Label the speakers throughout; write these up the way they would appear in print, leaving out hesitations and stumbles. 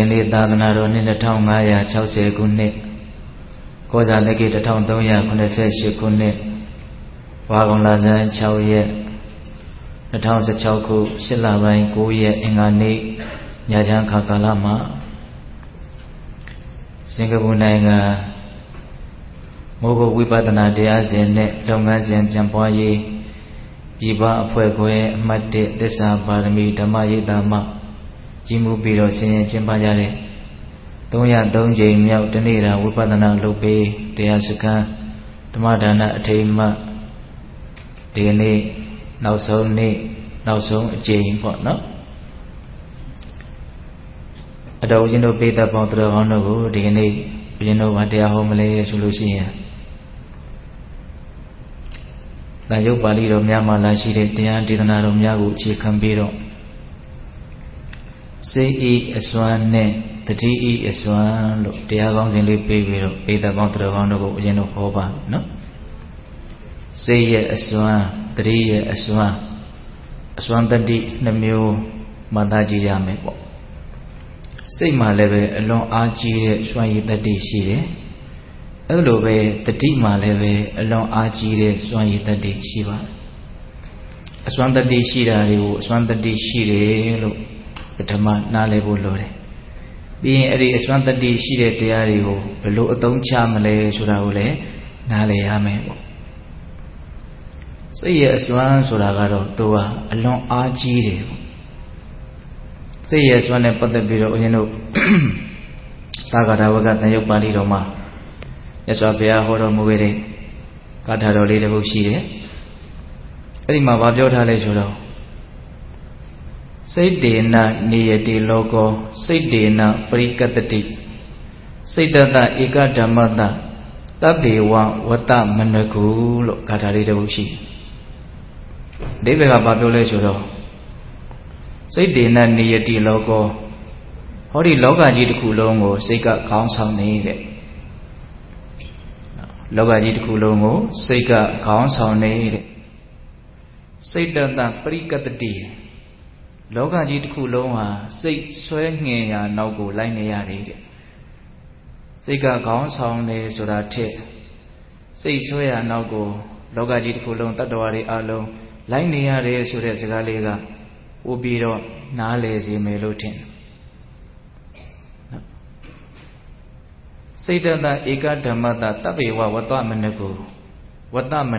Speaker 1: နေ့သာသနာတော်နှစ်2560ခုနှစ်ကောဇာတက္ကိ1388ခုနှစ်ဝါကောင်လဆန်း6ရက်2016ခု8လပိုင်း9ရက်အင်္ဂါနေ့ညချမ်းခါကာလမှာစင်ကာပူနိုင်ငံမိုးကုတ်ဝိပဿနာတရားစဉ်နဲ့လုပ်ငန်းစဉ်ပြန်ပွားရေးပြည်ပအဖွဲ့ခွဲအမှတ်1သစ္စာပါရမီဓမ္မရိပ်သာမှကြီးမှုပြီးတော့ဆင်ရင်ကျင်းပကြတဲ့303ကြိမ်မြောက်တနေ့တာဝိပဿနာလုပ်ပေးတရားစခန်းဓမ္မဒါနအထိမ်းအမှတ်ဒီနေ့နောက်ဆုံးအကြိမ်ပေါ့နော်အတော်ဦးဇင်းတို့ပိဋကပေါင်းသူတော်ကောင်းတို့ကိုဒီကနေ့ဦးဇင်းတို့ကတရားဟောမလဲဆိုလို့ရှိရင်တန်ရုပ်ပါဠိတော်များမှာလာရှိတဲ့တရားဒေသနာတော်များကိုအခြေခံပြီးတော့စိတ်ဤအစွမ်းနဲ့တတိဤအစွမ်းလို့တရားကောင်းစဉ်လေးပေးပြီးတော့ပိဋကပေါင်းသူတော်ကောင်းတို့ကိုဦးဇင်းတို့ဟောပါနော်စိတ်ရဲ့အစွမ်းတတိရဲ့အစွမ်းတတိနှမျိုးမှတ်သားကြည့်ရမယ်ပေါ့စိတ်မှာလည်းပဲအလွန်အားကြီးတဲ့စွမ်းရည်တတိရှိတယ်အဲ့လိုပဲတတိမှာလည်းပဲအလွန်အားကြီးတဲ့စွမ်းရည်တတိရှိပါတယ်အစွမ်းတတိရှိတာတွေကိုအစွမ်းတတိရှိတယ်လို့ပထမနားလည်ဖို့လိုတယ်ပြီးရင်အဲ့ဒီအစွမ်းတတိရှိတဲ့တရားတွေကိုဘယ်လိုအသုံးချမလဲဆိုတာကိုလည်းနားလည်ရမယ်ပေါ့စိတ်ရဲ့အစွမ်းဆိုတာကတော့သူကအလွန်အားကြီးတယ်ပေါ့စိတ်ရဲ့အစွမ်းနဲ့ပတ်သက်ပြီးတော့ဦးဇင်းတို့သာဂရဝကတန်ရုပ်ပါဠိတော်မှာမြတ်စွာဘုရားဟောတော်မူခဲ့တဲ့ဂါထာတော်လေးတစ်ခုရှိတယ်အဲ့ဒီမှာဗာပြောထားလဲဆိုတော့စိတ်တေနနေယတိလောကောစိတ်တေနပရိကတတိစိတ်တတဧကဓမ္မတတဗ္ဗေဝဝတ္တမနကုလို့ဂါထာလေးတစ်ခုရှိတယ်ဒီဘက်ကဗာပြောလဲဆိုတော့စိတ်တေနနေယတိလောကောဟောဒီလောကကြီးတစ်ခုလုံးကိုစိတ်ကခေါင်းဆောင်နေတဲ့လောကကြီးတစ်ခုလုံးကိုစိတ်ကခေါင်းဆောင်နေတဲ့စိတ်တတပရိကတတိလောကကြီးတစ်ခုလုံးဟာစိတ်ဆွဲငင်ရာနောက်ကိုလိုက်နေရတယ်တဲ့စိတ်ကခေါင်းဆောင်နေဆိုတာထက်စိတ်ဆွဲရာနောက်ကိုလောကကြီးတစ်ခုလုံးတတ္တဝါတွေအလုံးလိုက်နေရတယ်ဆိုတဲ့စကားလေးကပို့ပြီးတော့နားလည်စေမယ်လို့ထင်တယ်စိတ်တတဧကဓမ္မတတဗ္ဗေဝဝတ္တမနကုဧ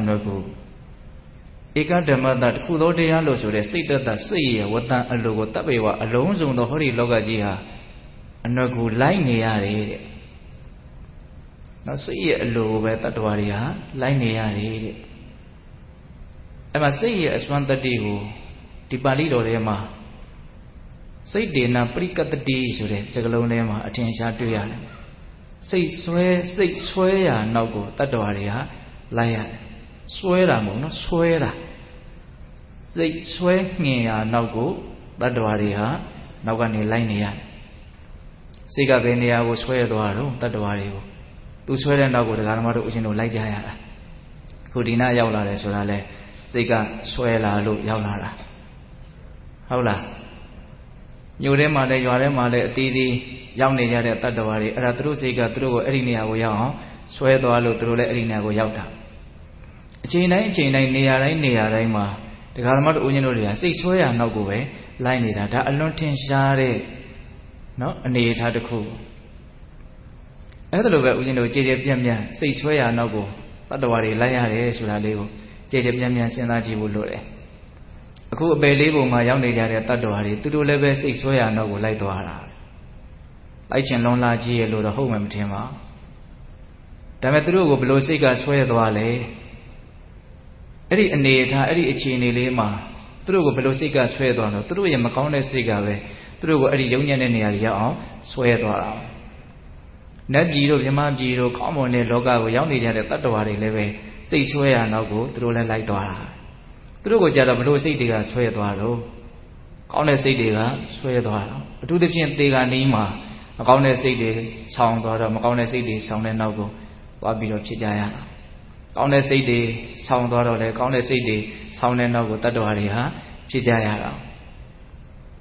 Speaker 1: ကဓမ္မတတခုသောတရားလို့ဆိုတဲ့စိတ်တတစိတ်ရဲ့ဝတ္တအလိုကိုတဗ္ဗေဝအလုံးစုံသောဟောဒီလောကကြီးဟာအနကုလိုက်နေရတယ်တဲ့နော်စိတ်ရဲ့အလိုကိုပဲတတ္တဝါတွေဟာလိုက်နေရတယ်တဲ့အဲ့မှာစိတ်ရဲ့အစွမ်းတတ္တိကိုဒီပါဠိတော်ထဲမှာစိတ်တေနပရိကတတိဆိုတဲ့စကားလုံးထဲမှာအထင်ရှားတွေ့ရတယ်စိတ်ဆွဲရာနောက်ကိုတတ္တဝါတွေဟာလိုက်ရတယ်ဆွဲတာမဟုတ်နော်ဆွဲတာစိတ်ဆွဲငင်ရာနောက်ကိုတတ္တဝါတွေဟာနောက်ကနေလိုက်နေရတယ်စိတ်ကဘယ်နေရာကိုဆွဲသွားတော့တတ္တဝါတွေကိုသူဆွဲတဲ့နောက်ကိုဒကာဓမ္မတို့အရှင်တို့လိုက်ကြရတာခုဒီနာရောက်လာတယ်ဆိုတာလဲစိတ်ကဆွဲလာလို့ရောက်လာတာဟုတ်လားမြို့ထဲမှာလဲရွာထဲမှာလဲအတီးတီးရောက်နေကြတဲ့တတ္တဝါတွေအဲ့ဒါသူတို့စိတ်ကသူတို့ကိုအဲ့ဒီနေရာကိုရောက်အောင်ဆွဲသွားလို့သူတို့လည်းအဲ့ဒီနေရာကိုရောက်တာအချိန်တိုင်းနေရာတိုင်းမှာဒကာဓမ္မတို့ဦးဇင်းတို့တွေကစိတ်ဆွဲရာနောက်ကိုပဲလိုက်နေတာဒါအလွန်ထင်ရှားတဲ့နော်အနေအထားတစ်ခုအဲ့ဒါလိုပဲဦးဇင်းတို့ကြည်ကြပြန့်ပြန့်စိတ်ဆွဲရာနောက်ကိုတတ္တဝါတွေလိုက်ရတယ်ဆိုတာလေးကိုကြည်ကြပြန့်ပြန့်စဉ်းစားကြည့်ဖို့လိုတယ်အခုအပယ်လေးပုံမှာရောက်နေကြတဲ့တတ္တဝါတွေသူတို့လည်းပဲစိတ်ဆွဲရာနောက်ကိုလိုက်သွားတာလိုက်ချင်လွန်လာကြီးရဲ့လို့တော့ဟုတ်မှမထင်ပါဒါပေမဲ့သူတို့ကိုဘယ်လိုစိတ်ကဆွဲသွားလဲအဲ့ဒီအနေအထားအဲ့ဒီအခြေအနေလေးမှာသူတို့ကိုဘယ်လိုစိတ်ကဆွဲသွားတော့သူတို့ရဲ့မကောင်းတဲ့စိတ်ကပဲသူတို့ကိုအဲ့ဒီယုံညံ့တဲ့နေရာတွေရောက်အောင်ဆွဲသွားတာနတ်ပြည်တို့မြမပြည်တို့ကောင်းမွန်တဲ့လောကကိုရောက်နေကြတဲ့တတ္တဝါတွေလည်းပဲစိတ်ဆွဲရာနောက်ကိုသူတို့လည်းလိုက်သွားတာသူတို့ကိုကြတော့ဘယ်လိုစိတ်တွေကဆွဲသွားတော့ကောင်းတဲ့စိတ်တွေကဆွဲသွားတော့အထူးသဖြင့်သေကနီးမှာမကောင်းတဲ့စိတ်တွေဆောင်းသွားတော့မကောင်းတဲ့စိတ်တွေဆောင်းတဲ့နောက်ကိုသွားပြီးတော့ဖြစ်ကြရတာကောင်းတဲ့စိတ်တွေဆောင်းသွားတော့လေကောင်းတဲ့စိတ်တွေဆောင်းတဲ့နောက်ကိုတတ္တဝါတွေဟာဖြစ်ကြရတာ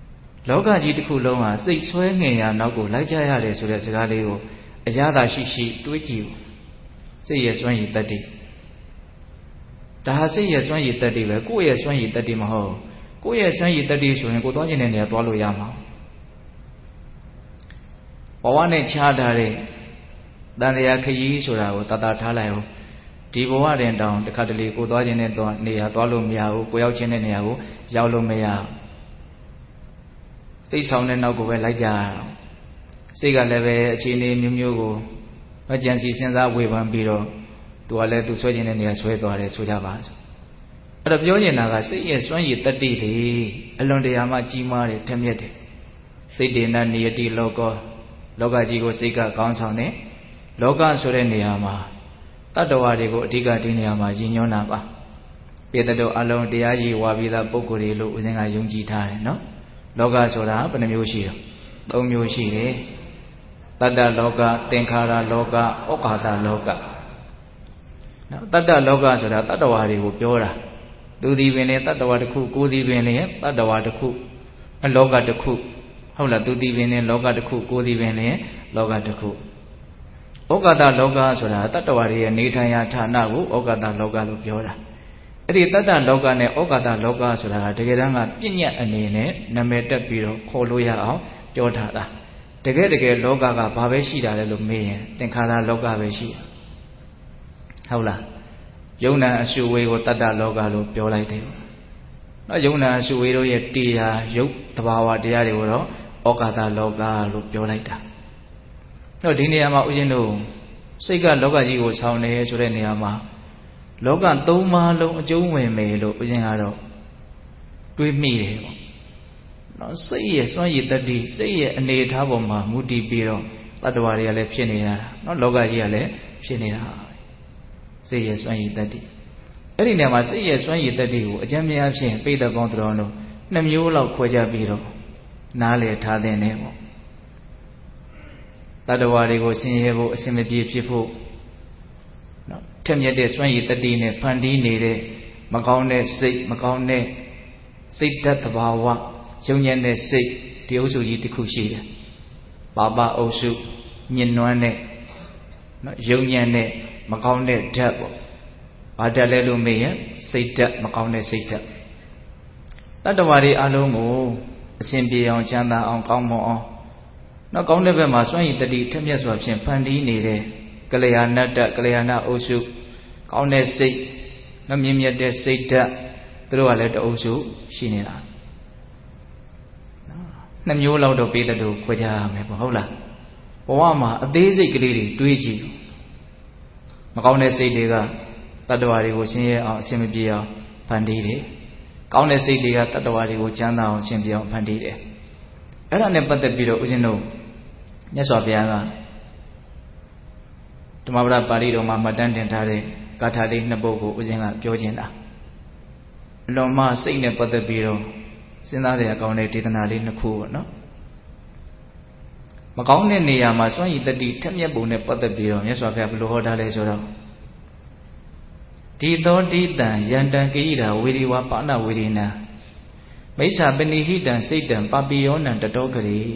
Speaker 1: လောကကြီးတစ်ခုလုံးဟာစိတ်ဆွဲငင်ရာနောက်ကိုလိုက်ကြရတယ်ဆိုတဲ့စကားလေးကိုအရသာရှိရှိတွေးကြည့်စိတ်ရဲ့စွမ်းရည်တတ္တိဒါဟာစိတ်ရဲ့စွမ်းရည်တတ္တိပဲကိုယ့်ရဲ့စွမ်းရည်တတ္တိမဟုတ်ကိုယ့်ရဲ့စွမ်းရည်တတ္တိဆိုရင်ကိုသွားခြင်းတဲ့နေရာသွားလို့ရမှာဘဝနဲ့ခြားထားတဲ့တန်တရားခရီးဆိုတာကိုတတ်တာထားလိုက်အောင်ဒီဘဝတင်တောင်တစ်ခါတလေကိုသွားခြင်းတဲ့နေရာသွားလို့မရဘူးကိုရောက်ခြင်းတဲ့နေရာကိုရောက်လို့မရစိတ်ဆောင်တဲ့နောက်ကိုပဲလိုက်ကြရအောင်စိတ်ကလည်းပဲအခြေအနေမျိုးမျိုးကိုအကြံစီစဉ်းစားဝေဖန်ပြီးတော့သူကလည်းသူဆွဲခြင်းတဲ့နေရာဆွဲသွားတယ်ဆိုကြပါစို့အဲ့တော့ပြောနေတာကစိတ်ရဲ့စွမ်းရည်တတ္တိတွေအလွန်တရာမှကြီးမားတယ်ထက်မြက်တယ်စိတ်တေနနိယတိလောကကြီးကိုစိတ်ကကောင်းဆောင်တယ်လောကဆိုတဲ့နေရာမှာတတ္တဝါတွေကိုအဓိကဒီနေရာမှာရည်ညွှန်းတာပါပေတတို့အလုံးတရားကြီးဝါပြီးသားပုဂ္ဂိုလ်တွေလို့ဦးဇင်းကယုံကြည်ထားတယ်နော်လောကဆိုတာဘယ်နှမျိုးရှိလဲ၃မျိုးရှိတယ်တတ္တလောကသင်္ခါရလောကဩဃာတလောကနော်တတ္တလောကဆိုတာတတ္တဝါတွေကိုပြောတာသူသည်ပင်လည်းတတ္တဝါတစ်ခုကိုယ်သည်ပင်လည်းတတ္တဝါတစ်ခုလောကတစ်ခုဟုတ်လားသူသည်ပင်လည်းလောကတစ်ခုကိုယ်သည်ပင်လည်းလောကတစ်ခုဩဃာတလောကဆိုတာတတ္တဝါတွေရဲ့နေထိုင်ရာဌာနကိုဩဃာတလောကလို့ပြောတာအဲ့ဒီတတ္တလောကနဲ့ဩဃာတလောကဆိုတာကတကယ်တမ်းကပြည့်ညတ်အနေနဲ့နာမည်တက်ပြီးတော့ခေါ်လို့ရအောင်ပြောထားတာတကယ်လောကကဘာပဲရှိတာလဲလို့မေးရင်သင်္ခါရလောကပဲရှိဟုတ်လားယုံနာအရှုဝေကိုတတ္တလောကလို့ပြောလိုက်တယ်နော်ယုံနာအရှုဝေတို့ရဲ့တရားယုတ်တဘာဝတရားတွေကိုတော့ဩဃာတလောကလို့ပြောလိုက်တာတော့ဒီနေရာမှာဦးဇင်းတို့စိတ်ကလောကကြီးကိုဆောင်နေဆိုတဲ့နေရာမှာလောကသုံးပါးလုံးအကျုံးဝင်မယ်လို့ဦးဇင်းကတော့တွေးမိတယ်ပေါ့နော်စိတ်ရဲ့စွမ်းရည်တတ္တိစိတ်ရဲ့အနေအထားပေါ်မှာမူတည်ပြီးတော့တတ္တဝါတွေကလည်းဖြစ်နေတာနော်လောကကြီးကလည်းဖြစ်နေတာစိတ်ရဲ့စွမ်းရည်တတ္တိအဲ့ဒီနေရာမှာစိတ်ရဲ့စွမ်းရည်တတ္တိကိုအကျဉ်းများဖြင့်ပိဋကပေါင်းတော်တို့2မျိုးလောက်ခွဲခြားပြီးတော့နားလည်ထားတဲ့နဲ့ပေါ့တတ္တဝါတွေကိုဆင်းရဲဖို့အစင်မပြေဖြစ်ဖို့နော်ထက်မြက်တဲ့စွမ်းရည်တတ္တိနဲ့ဖန်တီးနေတဲ့မကောင်းတဲ့စိတ်မကောင်းတဲ့စိတ်ဓာတ်သဘာဝယုံညံ့တဲ့စိတ်ဒီအုပ်စုကြီးတစ်ခုရှိတယ်ပါပအုပ်စုညှဉ်းနှွမ်းတဲ့နော်ယုံညံ့တဲ့မကောင်းတဲ့ဓာတ်ပေါ့ဘာဓာတ်လဲလို့မေးရင်စိတ်ဓာတ်မကောင်းတဲ့စိတ်ဓာတ်တတ္တဝါတွေအလုံးကိုအစဉ်ပြေအောင်ချမ်းသာအောင်ကောင်းမွန်အောင်နောက်ကောင်းတဲ့ဘက်မှာစွန့်ရည်တတိထက်မြက်စွာဖြင့်ဖန်တီးနေတဲ့ကလျာဏတ္တကလျာဏအုပ်စုကောင်းတဲ့စိတ်နော်မြင့်မြတ်တဲ့စိတ်ဓာတ်သူတို့ကလည်းတအုပ်စုရှိနေတာ2မျိုးလောက်တော့ပေးတဲ့တို့ခွဲခြားရမယ်ပေါ့ဟုတ်လားဘဝမှာအသေးစိတ်ကလေးတွေတွေးကြည့်မကောင်းတဲ့စိတ်တွေကတတ္တဝါတွေကိုဆင်းရဲအောင်အစင်မပြေအောင်ဖန်တီးတယ်ကောင်းတဲ့စိတ်တွေကတတ္တဝါတွေကိုချမ်းသာအောင်ဆင်ပြေအောင်ဖန်တီးတယ်အဲ့ဒါနဲ့ပတ်သက်ပြီးတော့ဦးဇင်းတို့မြတ်စွာဘုရားကဓမ္မပဒပါဠိတော်မှာမှတ်တမ်းတင်ထားတဲ့ဂါထာလေး2ပုဒ်ကိုဦးဇင်းကပြောခြင်းတာအလွန်မှစိတ်နဲ့ပတ်သက်ပြီးတော့စဉ်းစားရကောင်းတဲ့ဒေသနာလေး2ခုပေါ့နော်မကောင်းတဲ့နေရာမှာစွန့်ရည်တတိထက်မြက်ပုံနဲ့ပတ်သက်ပြီးတော့မြတ်စွာဘုရားဘယ်လိုဟောထားလဲဆိုတော့ဒီသောတိတံယန္တံကိရိတာဝေဒီဝါပါဏဝေဒီနံမိစ္ဆာပနိဟိတံစိတ်တံပပိယောနံတတောကရေ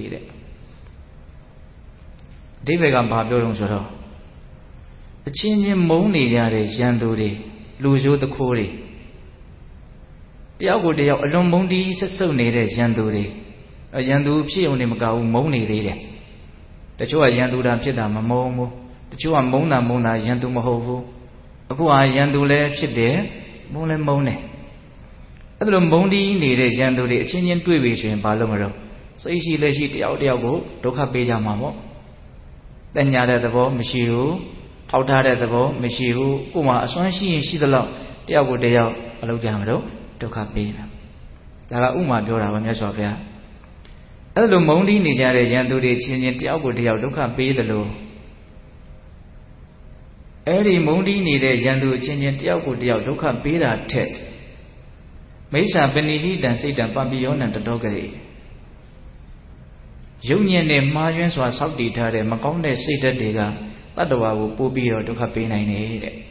Speaker 1: တဲ့အဓိပ္ပာယ်ကဘာပြောလို့ဆိုတော့အချင်းချင်းမုန်းနေကြတဲ့ရန်သူတွေလူဆိုးတခိုးတွေတယောက်ကိုတယောက်အလွန်မုန်းတီးဆက်ဆုပ်နေတဲ့ရန်သူတွေရန်သူဖြစ်ုံနဲ့မကဘူးမုန်းနေသေးတယ်တချို့ကရန်သူတာဖြစ်တာမမုန်းဘူးတချို့ကမုန်းတာရန်သူမဟုတ်ဘူးအခုဟာရန်သူလည်းဖြစ်တယ်မုန်းလည်းမုန်းတယ်အဲ့ဒါလိုမုန်းတီးနေတဲ့ရန်သူတွေအချင်းချင်းတွေ့ပြီဆိုရင်ဘာလို့မလို့စိတ်ရှိလက်ရှိတယောက်ကိုဒုက္ခပေးကြမှာပေါ့တညာတဲ့သဘောမရှိဘူးထောက်ထားတဲ့သဘောမရှိဘူးကို့မှာအစွမ်းရှိရင်ရှိသလောက်တယောက်ကိုတယောက်မလုပ်ကြမှာတော့ဒုက္ခပေးတာဒါကဥမာပြောတာပါမြတ်စွာဘုရားအဲ့လိုမုန်းတီးနေကြတဲ့ရန်သူတွေချင်းချင်းတယောက်ကိုတယောက်ဒုက္ခပေးတယ်လို့အဲ့ဒီမုန်းတီးနေတဲ့ရန်သူချင်းချင်းတယောက်ကိုတယောက်ဒုက္ခပေးတာထက်မိစ္ဆာပဏိဟိတံစိတ်တံပပိယောနံတတောကရေယုံညံ့နဲ့မှားယွင်းစွာစောက်တည်ထားတဲ့မကောင်းတဲ့စိတ်ဓာတ်တွေကတတ္တဝါကိုပို့ပြီးတော့ဒုက္ခပေးနိုင်တယ်တဲ့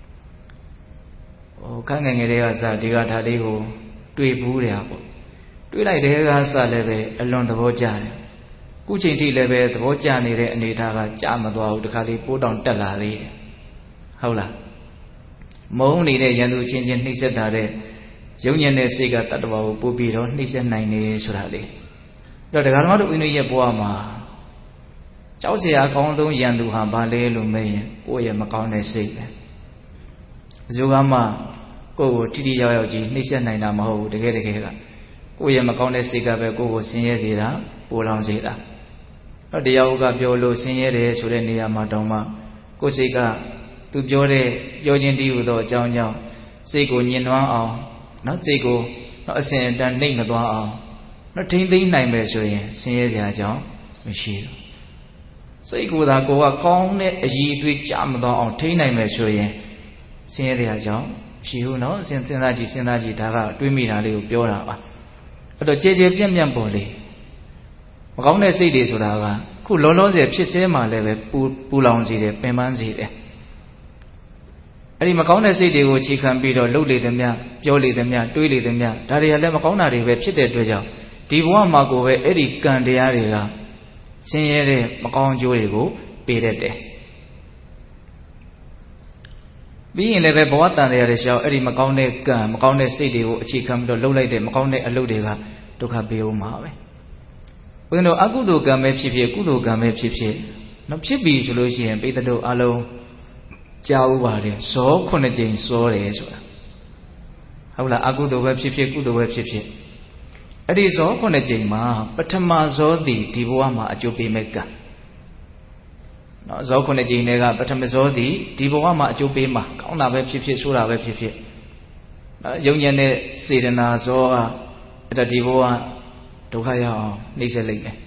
Speaker 1: ခန်းငယ်ငယ်တွေကစဒီကထာလေးကိုတွေ့ဘူးတယ်ပေါ့တွေးလိုက်တဲ့ကစလည်းပဲအလွန်သဘောကျတယ်ခုချိန်ထိလည်းပဲသဘောကျနေတဲ့အနေအထားကကြာမသွားဘူးတခါလေးပိုးတောင်တက်လာသေးတယ်ဟုတ်လားမုန်းနေတဲ့ရန်သူချင်းချင်းနှိမ့်ဆက်တာတဲ့ယုံညံ့တဲ့စိတ်ကတတ္တဝါကိုပို့ပြီးတော့နှိမ့်ဆက်နိုင်တယ်ဆိုတာလေအဲ့တော့ဒကာဓမ္မတို့ဦးဇင်းရဲ့ဘဝမှာကြောက်เสียအကောင်းဆုံးရန်သူဟာဘာလဲလို့မေးရင်ကိုယ့်ရဲ့မကောင်းတဲ့စိတ်ပဲဘယ်သူကမှကိုယ့်ကိုထိထိရောက်ရောက်ကြီးနှိမ့်ဆက်နိုင်တာမဟုတ်ဘူးတကယ်ကကိုယ့်ရဲ့မကောင်းတဲ့စိတ်ကပဲကိုယ့်ကိုဆင်းရဲစေတာပိုလောင်စေတာတော့တရားဥကပြောလို့ဆင်းရဲတယ်ဆိုတဲ့နေရာမှာတောင်မှကိုယ်စိတ်ကသူပြောတဲ့ပြောခြင်းတည်းဟူသောအကြောင်းကြောင့်စိတ်ကိုညှဉ်းနှွမ်းအောင်နော်စိတ်ကိုနော်အစဉ်အတန်နှိမ့်မသွားအောင်နော်ထိမ့်သိမ့်နိုင်မယ်ဆိုရင်ဆင်းရဲစရာအကြောင်းမရှိဘူးစိတ်ကိုယ်သာကိုယ်ကကောင်းတဲ့အရည်အသွေးကြမသွားအောင်ထိန်းနိုင်မယ်ဆိုရင်ဆင်းရဲတဲ့အကြောင်းရှိဘူးနော်စဉ်းစားကြည့်ဒါကတွေးမိတာလေးကိုပြောတာပါအဲ့တော့ကြည်ကြည်ပြန့်ပြန့်ပေါ်လေမကောင်းတဲ့စိတ်တွေဆိုတာကခုလောလောဆယ်ဖြစ်စဲမှလည်းပဲပူလောင်စေတယ်ပင်ပန်းစေတယ်အဲ့ဒီမကောင်းတဲ့စိတ်တွေကိုခြေခံပြီးတော့လှုပ်လေသမျှပြောလေသမျှတွေးလေသမျှဒါတွေကလည်းမကောင်းတာတွေပဲဖြစ်တဲ့အတွက်ကြောင့်ဒီဘဝမှာကိုပဲအဲ့ဒီကံတရားတွေကဆင်းရဲတဲ့မကောင်းကျိုးတွေကိုပေးတတ်တယ်ပြီးရင်လည်းပဲဘဝတန်တရားတွေရှောက်အဲ့ဒီမကောင်းတဲ့ကံမကောင်းတဲ့စိတ်တွေကိုအခြေခံပြီးတော့လှုပ်လိုက်တဲ့မကောင်းတဲ့အလုပ်တွေကဒုက္ခပေးဦးမှာပဲဘုရားတို့အကုသိုလ်ကံပဲဖြစ်ဖြစ်ကုသိုလ်ကံပဲဖြစ်ဖြစ်နော်ဖြစ်ပြီဆိုလို့ရှိရင်ပိဋကတို့အလုံးကြားဥပါတယ်ဇော9ကြိမ်စောတယ်ဆိုတာဟုတ်လားအကုသိုလ်ပဲဖြစ်ဖြစ်ကုသိုလ်ပဲဖြစ်ဖြစ်အဲ့ဒီဇော9ကြိမ်မှာပထမဇောသည်ဒီဘဝမှာအကျိုးပေးမဲ့ကံနော်ဇော9ကြိမ်တွေကပထမဇောသည်ဒီဘဝမှာအကျိုးပေးမှာကောင်းတာပဲဖြစ်ဖြစ်ဆိုးတာပဲဖြစ်ဖြစ်ယုံညံ့တဲ့စေတနာဇောကအဲ့ဒါဒီဘဝဒုက္ခရောက်အောင်နှိမ့်ဆက်လိုက်မယ်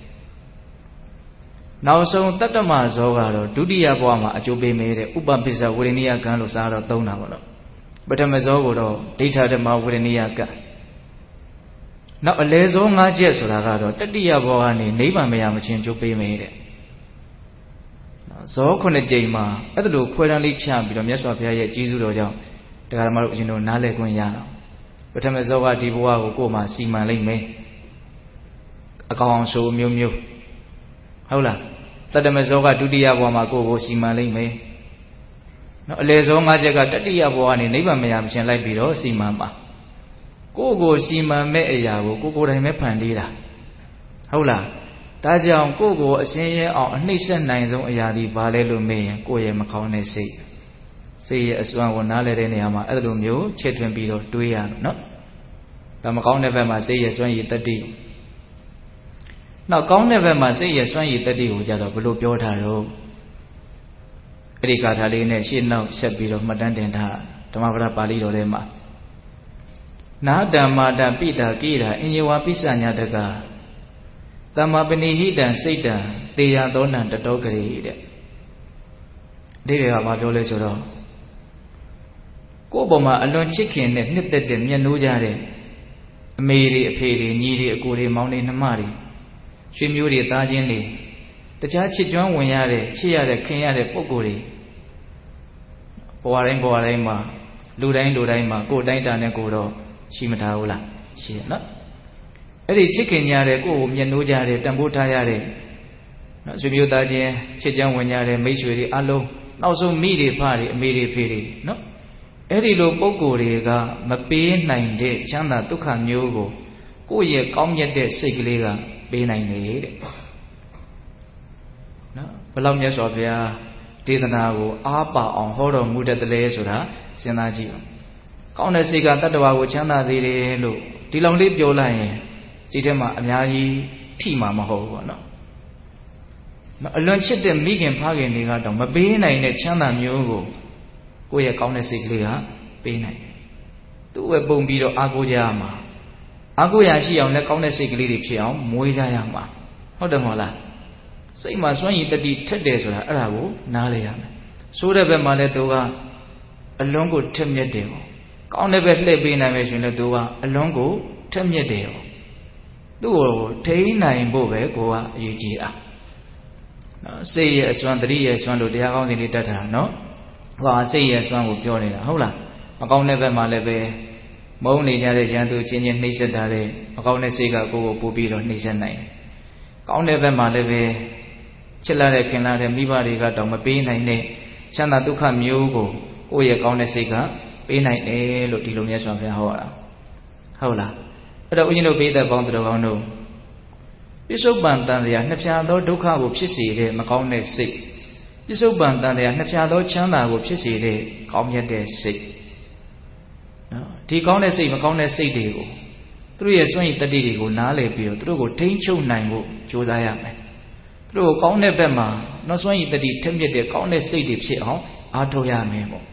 Speaker 1: နောက်ဆုံးတတ္တမဇောကတော့ဒုတိယဘဝမှာအကျိုးပေးမယ်တဲ့ဥပပိစ္ဆဝေဒနိယကံလို့စားတော့သုံးတာပေါ့နော်ပထမဇောကိုတော့ဒိဋ္ဌဓမ္မဝေဒနိယကံနောက်အလဲဇော၅ချက်ဆိုတာကတော့တတိယဘဝကနေနိဗ္ဗာန်မရမချင်းကျိုးပေးမယ်တဲ့ဇော9ကြိမ်မှာအဲ့ဒါလိုခွဲတန်းလေးချပြီးတော့မြတ်စွာဘုရားရဲ့ကြီးစုတော်ကြောင့်တရားဓမ္မတို့အရှင်တို့နားလည်ခွင့်ရအောင်ပထမဇောကဒီဘဝကိုကိုယ်မှစီမံလိုက်မယ်အကောင်အောင်ဆိုမျိုးဟုတ်လားတတ္တမဇောကဒုတိယဘဝမှာကိုယ်ကိုစီမံလိုက်မယ်နော်အလေဇော၅ချက်ကတတိယဘဝကနေနိဗ္ဗာန်မရမချင်းလိုက်ပြီးတော့စီမံပါကိုယ်ကိုစီမံမဲ့အရာကိုကိုယ်တိုင်ပဲဖန်တီးတာဟုတ်လားဒါကြောင့်ကိုယ်ကိုအရှင်းရဲအောင်အနှိမ့်ဆက်နိုင်ဆုံးအရာဒီဘာလဲလို့မေးရင်ကိုယ့်ရဲ့မကောင်းတဲ့စိတ်ရဲ့အစွမ်းကိုနားလည်တဲ့နေရာမှာအဲ့လိုမျိုးချဲ့ထွင်ပြီးတော့တွေးရနော်ဒါမကောင်းတဲ့ဘက်မှာစိတ်ရဲ့စွမ်းရည်တတ္တိနောက်ကောင်းတဲ့ဘက်မှာစိတ်ရဲ့စွမ်းရည်တတ္တိကိုကြတော့ဘယ်လိုပြောထားတော့အဲ့ဒီဂါထာလေးနဲ့ရှေ့နောက်ဆက်ပြီးတော့မှတ်တမ်းတင်ထားဓမ္မပဒပါဠိတော်ထဲမှာနာဓမ္မာတပိတာကိတာအင်ညဝပိစ္ဆညာတကသမ္မာပဏိဟိတံစိတ်တံတေယသောနံတတောကရေတဲ့ဒီတွေကဘာပြောလဲဆိုတော့ကိုယ့်ဘုံမှာအလွန်ချစ်ခင်နဲ့နှစ်သက်တဲ့မျက်နှိုးကြတဲ့အမေတွေအဖေတွေညီတွေအကိုတွေမောင်တွေနှမတွေရွှေမျိုးတွေသားချင်းတွေတခြားချစ်ကျွမ်းဝင်ရတဲ့ချစ်ရတဲ့ခင်ရတဲ့ပုံကိုယ်တွေဘဝတိုင်းမှာလူတိုင်းမှာကိုယ်တိုင်းတာနဲ့ကိုယ်တော့ရှိမထားဘူးလားရှိရနော်အဲ့ဒီချစ်ခင်ကြတဲ့ကိုယ့်ကိုမျက်နှိုးကြတဲ့တန်ဖိုးထားရတဲ့နော်ဆွေမျိုးသားချင်းချစ်ကျွမ်းဝင်ရတဲ့မိတ်ဆွေတွေအလုံးနောက်ဆုံးမိတွေဖတွေအမေတွေဖေတွေနော်အဲ့ဒီလိုပုံကိုယ်တွေကမပေးနိုင်တဲ့ချမ်းသာဒုက္ခမျိုးကိုကိုယ့်ရဲ့ကောင်းမြတ်တဲ့စိတ်ကလေးကပေးနိုင်တယ်တဲ့နော်ဘယ်လောက်မြတ်စွာဘုရားဒေသနာကိုအားပါအောင်ဟောတော်မူတတ်တယ်လဲဆိုတာစဉ်းစားကြည့်အောင်ကောင်းတဲ့စိတ်ကတတ္တဝါကိုချမ်းသာစေတယ်လို့ဒီလောက်လေးပြောလိုက်ရင်စိတ်ထဲမှာအများကြီးထိမှာမဟုတ်ဘူးပေါ့နော်အလွန်ချစ်တဲ့မိခင်ဖခင်တွေကတော့မပေးနိုင်တဲ့ချမ်းသာမျိုးကိုကိုယ့်ရဲ့ကောင်းတဲ့စိတ်ကလေးကပေးနိုင်တယ်သူ့ဝယ်ပုံပြီးတော့အားကိုးကြရမှာအားကိုးရရှိအောင်လည်းကောင်းတဲ့စိတ်ကလေးတွေဖြစ်အောင်မွေးကြရမှာဟုတ်တယ်မဟုတ်လားစိတ်မှာစွန့်ရည်တတိထက်တယ်ဆိုတာအဲ့ဒါကိုနားလည်ရမယ်ဆိုးတဲ့ဘက်မှာလည်းသူကအလွန်ကိုထက်မြက်တယ်ကောင်းတဲ့ဘက်လှည့်ပေးနိုင်မယ်ဆိုရင်လည်းသူကအလွန်ကိုထက်မြက်တယ်သူ့ကိုထိန်းနိုင်ဖို့ပဲကိုကအရေးကြီးတာနော်စိတ်ရဲ့အစွမ်းတတိရဲ့အစွမ်းလို့တရားကောင်းစဉ်လေးတတ်တာနော်ဟောစိတ်ရဲ့အစွမ်းကိုပြောနေတာဟုတ်လားမကောင်းတဲ့ဘက်မှာလည်းပဲမုန်းနေကြတဲ့ရန်သူချင်းချင်းနှိမ့်ဆက်တာတဲ့မကောင်းတဲ့စိတ်ကကိုယ်ကိုပို့ပြီးတော့နှိမ့်ဆက်နိုင်တယ်ကောင်းတဲ့ဘက်မှာလည်းပဲချစ်လာတဲ့ခင်လာတဲ့မိဘတွေကတောင်မပေးနိုင်တဲ့ချမ်းသာဒုက္ခမျိုးကိုကိုယ့်ရဲ့ကောင်းတဲ့စိတ်ကပေးနိုင်တယ်လို့ဒီလိုမြတ်စွာဘုရားဟောတာဟုတ်လားအဲ့တော့ဦးဇင်းတို့ပိဋကပေါင်းသူတော်ကောင်းတို့ပြစ္ဆုတ်ပန်တန်တရားနှစ်ဖြာသောဒုက္ခကိုဖြစ်စေတဲ့မကောင်းတဲ့စိတ်ပြစ္ဆုတ်ပန်တန်တရားနှစ်ဖြာသောချမ်းသာကိုဖြစ်စေတဲ့ကောင်းမြတ်တဲ့စိတ်နော်ဒီကောင်းတဲ့စိတ်မကောင်းတဲ့စိတ်တွေကိုသူတို့ရဲ့စွန့်ရည်တတ္တိတွေကိုနားလည်ပြီးတော့သူတို့ကိုထိန်းချုပ်နိုင်ဖို့ကြိုးစားရမယ်သူတို့ကိုကောင်းတဲ့ဘက်မှာနော်စွန့်ရည်တတ္တိထက်မြက်တဲ့ကောင်းတဲ့စိတ်တွေဖြစ်အောင်အားထုတ်ရမယ်ပေါ့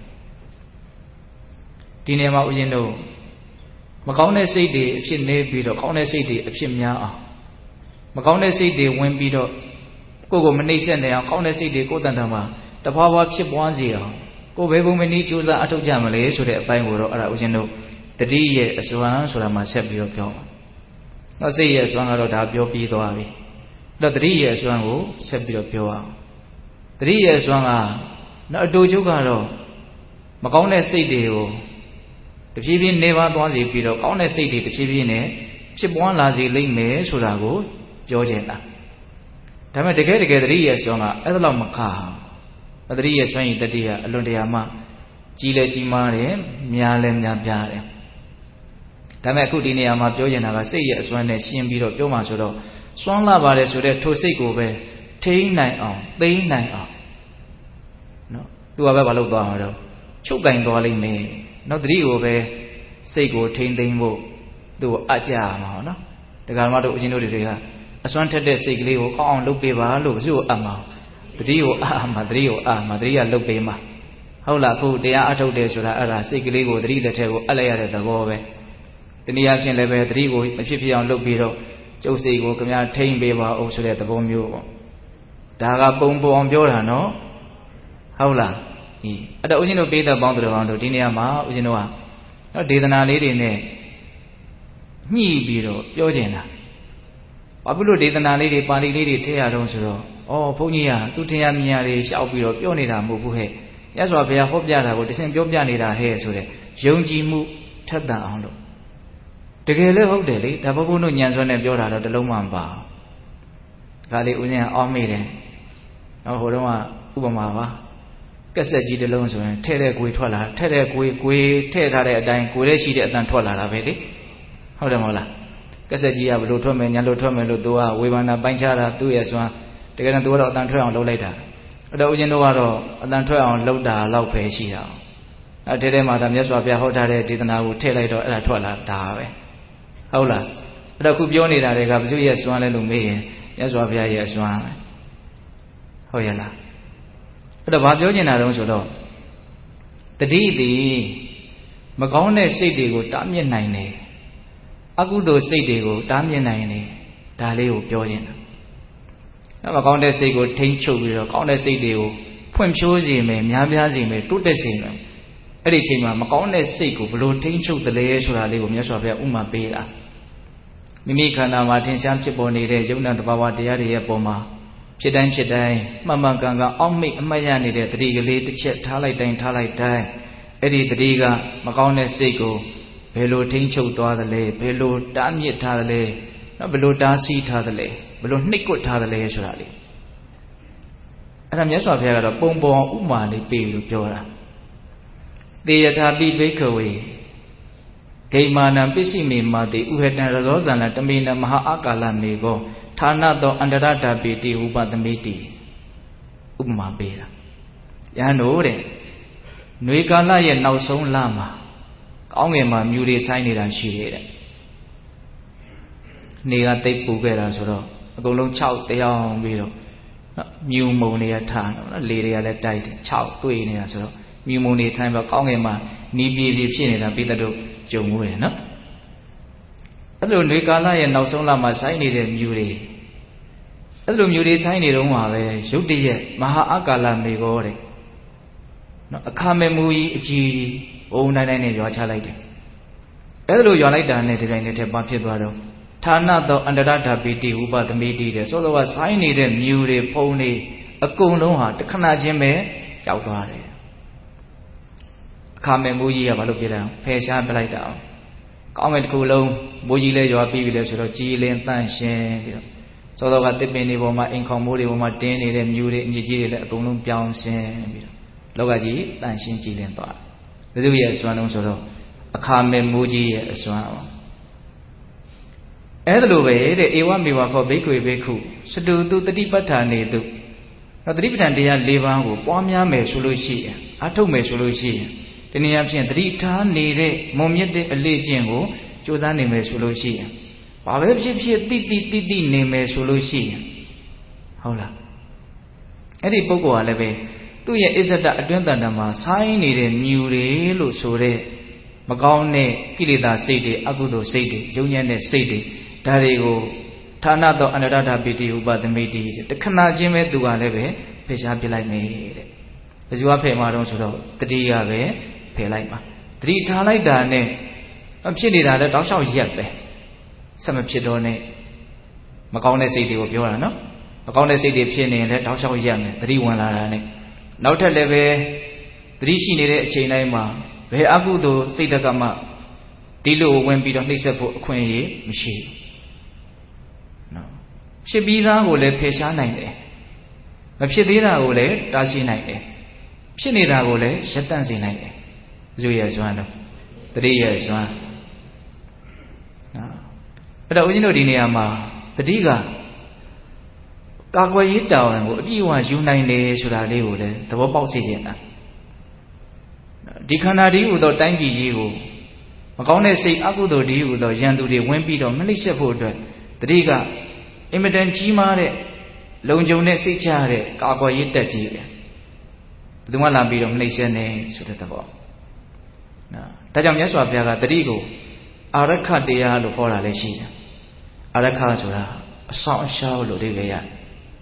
Speaker 1: ဒီနေရာမှာဦးဇင်းတို့မကောင်းတဲ့စိတ်တွေအဖြစ်နေပြီးတော့ကောင်းတဲ့စိတ်တွေအဖြစ်များအောင်မကောင်းတဲ့စိတ်တွေဝင်ပြီးတော့ကိုယ့်ကိုမနှိမ့်ဆက်နိုင်အောင်ကောင်းတဲ့စိတ်တွေကိုယ်တန်တန်မှာတဖွာဖွာဖြစ်ပွားစေအောင်ကိုယ်ဘယ်ပုံမနည်းကြိုးစားအထောက်ကြမလဲဆိုတဲ့အပိုင်းကိုတော့အဲ့ဒါဦးဇင်းတို့တတိရဲ့အစွမ်းဆိုတာမှဆက်ပြီးတော့ပြောပါတော့စိတ်ရဲ့အစွမ်းကတော့ဒါပြောပြီးသွားပြီတော့တတိရဲ့အစွမ်းကိုဆက်ပြီးတော့ပြောအောင်တတိရဲ့အစွမ်းကနော်အတူချုပ်ကတော့မကောင်းတဲ့စိတ်တွေကိုတဖြည်းဖြည်းနေပါသွားစေပြီးတော့ကောင်းတဲ့စိတ်တွေတဖြည်းဖြည်းနဲ့ဖြစ်ပွားလာစေလိမ့်မယ်ဆိုတာကိုပြောချင်တာဒါပေမဲ့တကယ်တတိရဲ့စွမ်းကအဲ့ဒါတော့မခါတတိရဲ့စွမ်းရည်တတိယအလွန်တရာမှကြီးလဲကြီးမားတယ်များလဲများပြားတယ်ဒါပေမဲ့အခုဒီနေရာမှာပြောချင်တာကစိတ်ရဲ့အစွမ်းနဲ့ရှင်းပြီးတော့ပြောမှဆိုတော့စွမ်းလာပါတယ်ဆိုတဲ့ထိုစိတ်ကိုပဲထိန်းနိုင်အောင်သိမ်းနိုင်အောင်နော်သူကပဲမလုပ်သွားမှာတော့ချုပ်ကင်သွားလိမ့်မယ်နော်တတိကိုပဲစိတ်ကိုထိန်းသိမ်းဖို့သူ့ကိုအကြရမှာဟောနော်ဒကာမတို့အရှင်တို့တွေကအစွမ်းထက်တဲ့စိတ်ကလေးကိုကောင်းအောင်လုပ်ပေးပါလို့သူ့ကိုအမှာတတိကိုအာမှာတတိကိုအာမှာတတိကလုပ်ပေးမှာဟုတ်လားအခုတရားအထုတ်တယ်ဆိုတာအဲ့ဒါစိတ်ကလေးကိုတတိလက်ထဲကိုအပ်လိုက်ရတဲ့သဘောပဲတနည်းအားဖြင့်လည်းပဲတတိကိုမဖြစ်ဖြစ်အောင်လုပ်ပြီးတော့ကျုပ်စိတ်ကိုခင်ဗျားထိန်းပေးပါအောင်ဆိုတဲ့သဘောမျိုးပေါ့ဒါကပုံအောင်ပြောတာနော်ဟုတ်လားအဲ့တော့ဦးဇင်းတို့ပိဋကပေါင်းသူတော်ကောင်းတို့ဒီနေရာမှာဦးဇင်းတို့ကနော်ဒေသနာလေးတွေနဲ့ညှိပြီးတော့ပြောကျင်တာဘာဖြစ်လို့ဒေသနာလေးတွေပါဠိလေးတွေထည့်ရတော့ဆိုတော့ဘုန်းကြီးကသူထင်ရမြင်ရတွေရှောက်ပြီးတော့ပြောနေတာမဟုတ်ဘူးဟဲ့မြတ်စွာဘုရားဟောပြတာကိုတစဉ်ပြောပြနေတာဟဲ့ဆိုတဲ့ယုံကြည်မှုထက်သန်အောင်လို့တကယ်လည်းဟုတ်တယ်လေဒါဘုန်းတို့ညံစွမ်းနဲ့ပြောတာတော့တလုံးမှမပါဒါလေးဦးဇင်းအောင်းမိတယ်ဟိုတုန်းကဥပမာပါကက်ဆက်ကြီးတစ်လုံးဆိုရင်ထဲတဲ့ကွေထွက်လာထဲတဲ့ကွေထည့်ထားတဲ့အတိုင်းကွေထဲရှိတဲ့အတန်ထွက်လာတာပဲလေဟုတ်တယ်မဟုတ်လားကက်ဆက်ကြီးကဘယ်လိုထွက်မယ်ညာလိုထွက်မယ်လို့သူကဝေဘာနာပိုင်းခြားတာသူ့ရဲ့စွမ်းတကယ်တော့သူကတော့အတန်ထွက်အောင်လုပ်လိုက်တာအဲ့တော့ဦးဇင်းတို့ကတော့အတန်ထွက်အောင်လုပ်တာလောက်ပဲရှိတာအဲ့ထဲထဲမှာဒါမြတ်စွာဘုရားဟောထားတဲ့ဒေသနာကိုထည့်လိုက်တော့အဲ့ဒါထွက်လာတာပဲဟုတ်လားအဲ့တော့ခုပြောနေတာတွေကဘုရားရဲ့စွမ်းလဲလို့မေးရင်မြတ်စွာဘုရားရဲ့စွမ်းဟုတ်ရဲ့လားအဲ့တော့ဘာပြောချင်တာတုံးဆိုတော့တတိသည်မကောင်းတဲ့စိတ်တွေကိုတားမြစ်နိုင်တယ်အကုသိုလ်စိတ်တွေကိုတားမြစ်နိုင်တယ်ဒါလေးကိုပြောချင်တာမကောင်းတဲ့စိတ်ကိုထိန်းချုပ်ပြီးတော့ကောင်းတဲ့စိတ်တွေကိုဖွံ့ဖြိုးစေမယ်များပြားစေမယ်တိုးတက်စေမယ်အဲ့ဒီအချိန်မှာမကောင်းတဲ့စိတ်ကိုဘယ်လိုထိန်းချုပ်တယ်လဲဆိုတာလေးကိုမြတ်စွာဘုရားဥမာပေးတာမိမိခန္ဓာမှာထင်ရှားဖြစ်ပေါ်နေတဲ့ယုံနာတဘာဝတရားတွေရဲ့ပုံမှာဖြစ်တိုင်းဖြစ်တိုင်းမှန်မှန်ကန်ကန်အောက်မိတ်အမှတ်ရနေတဲ့တတိကလေးတစ်ချက်ထားလိုက်တိုင်းအဲ့ဒီတတိကမကောင်းတဲ့စိတ်ကိုဘယ်လိုထိန်းချုပ်သွားသလဲဘယ်လိုတားမြစ်ထားသလဲနော်ဘယ်လိုတားဆီးထားသလဲဘယ်လိုနှိပ်ကွပ်ထားသလဲဆိုတာလေအဲ့ဒါမြတ်စွာဘုရားကတော့ပုံပေါ်ဥမာလေးပေးလို့ပြောတာတေယထာပိဘိက္ခဝေဂိမာနံပစ္စည်းမေမာတိဥဟတံရဇောဇံလတမေနမဟာအာကာလမေကောဌာနသောအန္တရတပိတိဥပသမိတိဥပမာပေးတာယဟန်တို့တဲ့ຫນွေကာလရဲ့နောက်ဆုံးလမှာကောင်းငင်မှာမြူတွေဆိုင်းနေတာရှိတယ်တဲ့နေကတိတ်ပူခဲ့တာဆိုတော့အကုန်လုံး6တရားအောင်ပြီးတော့မြူမုံတွေကထားနော်လေတွေကလည်းတိုက်တယ်6တွေ့နေတာဆိုတော့မြူမုံတွေထိုင်တော့ကောင်းငင်မှာနီးပြေးပြေးဖြစ်နေတာပိဿတို့ကြုံမှုတယ်နော်အဲ့လိုຫນွေကာလရဲ့နောက်ဆုံးလမှာဆိုင်းနေတဲ့မြူတွေအဲ့လိုမြူတွေဆိုင်းနေတော့မှာပဲရုတ်တရက်မဟာအာကာလမေကောတဲ့နော်အခါမမူကြီးအကြီးဘုံတိုင်းတိုင်းနဲ့ရွာချလိုက်တယ်အဲ့လိုရွာလိုက်တာနဲ့ဒီတိုင်းနဲ့ထပ်ပါဖြစ်သွားတော့ဌာနသောအန္တရဓာပိတိဥပသမိတိတဲ့ဆိုတော့ဆိုင်းနေတဲ့မြူတွေဖုံတွေအကုန်လုံးဟာတခဏချင်းပဲကြောက်သွားတယ်အခါမမူကြီးကဘာလို့ပြတာဖယ်ရှားပလိုက်တာကောင်းကင်တစ်ခုလုံးမိုးကြီးလဲရွာပြီးပြီလဲဆိုတော့ကြည်လင်တန့်ရှင်းပြီးတော့စောစောကတစ်ပင်တွေပေါ်မှာအိမ်ခေါင်မိုးတွေပေါ်မှာတင်းနေတဲ့မြူတွေအမြစ်ကြီးတွေလည်းအကုန်လုံးပြောင်းရှင်းပြီးတော့လောကကြီးတန့်ရှင်းကြည်လင်သွားတယ်ဘယ်သူရဲ့အစွမ်းလုံးဆိုတော့အခါမဲ့မိုးကြီးရဲ့အစွမ်းအောင်အဲ့ဒါလိုပဲတဲ့ဧဝမေဝခောဘိက္ခွေဘိက္ခုစတုတုတတိပဋ္ဌာနေတုတတိပဋ္ဌာန်တရား၄ပါးကိုပွားများမယ်ဆိုလို့ရှိရင်အထုတ်မယ်ဆိုလို့ရှိရင်ဒီနေရာဖြင့်တတိထားနေတဲ့မုံမြတ်တဲ့အလေးကျင့်ကိုကြိုးစားနေမယ်ဆိုလို့ရှိရင်ဘာပဲဖြစ်ဖြစ်တိနေမယ်ဆိုလို့ရှိရင်ဟုတ်လားအဲ့ဒီပုဂ္ဂိုလ်ကလည်းပဲသူ့ရဲ့အစ္ဆဒအတွင်းတဏ္ဍာမှာဆိုင်းနေတဲ့မြူတွေလို့ဆိုတဲ့မကောင်းတဲ့ကိလေသာစိတ်တွေအကုသိုလ်စိတ်တွေယုံညံ့တဲ့စိတ်တွေဒါတွေကိုဌာနသောအနတ္တပိတိဥပသမိတိတခဏချင်းပဲသူကလည်းပဲဖယ်ရှားပြလိုက်မယ်တဲ့ဘယ်သူကဖယ်မှာတော့ဆိုတော့တတိယပဲဖယ်လိုက်ပါတတိထားလိုက်တာနဲ့ဖြစ်နေတာလည်းတောက်လျှောက်ရက်ပဲဆက်မဖြစ်တော့နဲ့မကောင်းတဲ့စိတ်တွေကိုပြောတာနော်မကောင်းတဲ့စိတ်တွေဖြစ်နေရင်လည်းတောက်လျှောက်ရက်မယ်တတိဝင်လာတာနဲ့နောက်ထပ်လည်းပဲတတိရှိနေတဲ့အချိန်တိုင်းမှာဘယ်အကုသိုလ်စိတ်တကမှဒီလိုဝင်ပြီးတော့နှိမ့်ဆက်ဖို့အခွင့်အရေးမရှိဘူးနော်ဖြစ်ပြီးသားကိုလည်းဖယ်ရှားနိုင်တယ်မဖြစ်သေးတာကိုလည်းတားဆီးနိုင်တယ်ဖြစ်နေတာကိုလည်းရပ်တန့်စေနိုင်တယ်ဇွေရစွမ်းတော့တတိယစွမ်းအဲ့တော့ဦးဇင်းတို့ဒီနေရာမှာတတိကကာကွယ်ရေးတာဝန်ကိုအပြည့်အဝယူနိုင်တယ်ဆိုတာလေးကိုလည်းသဘောပေါက်စေချင်တာဒီခန္ဓာဒီဟူသောတိုင်းပြည်ကြီးကိုမကောင်းတဲ့စိတ်အကုသိုလ်ဒီဟူသောရန်သူတွေဝင်ပြီးတော့မနှိမ့်ဆက်ဖို့အတွက်တတိကအင်မတန်ကြီးမားတဲ့လုံခြုံတဲ့စိတ်ချတဲ့ကာကွယ်ရေးတက်ကြီးပဲဘယ်သူမှလာပြီးတော့မနှိမ့်ဆက်နဲ့ဆိုတဲ့သဘောနော်ဒါကြောင့်မြတ်စွာဘုရားကတတိကိုအာရခတရားလို့ခေါ်တာလည်းရှိတယ်အာရခဆိုတာအဆောင်အရှောက်လို့အဓိပ္ပာယ်ရတယ်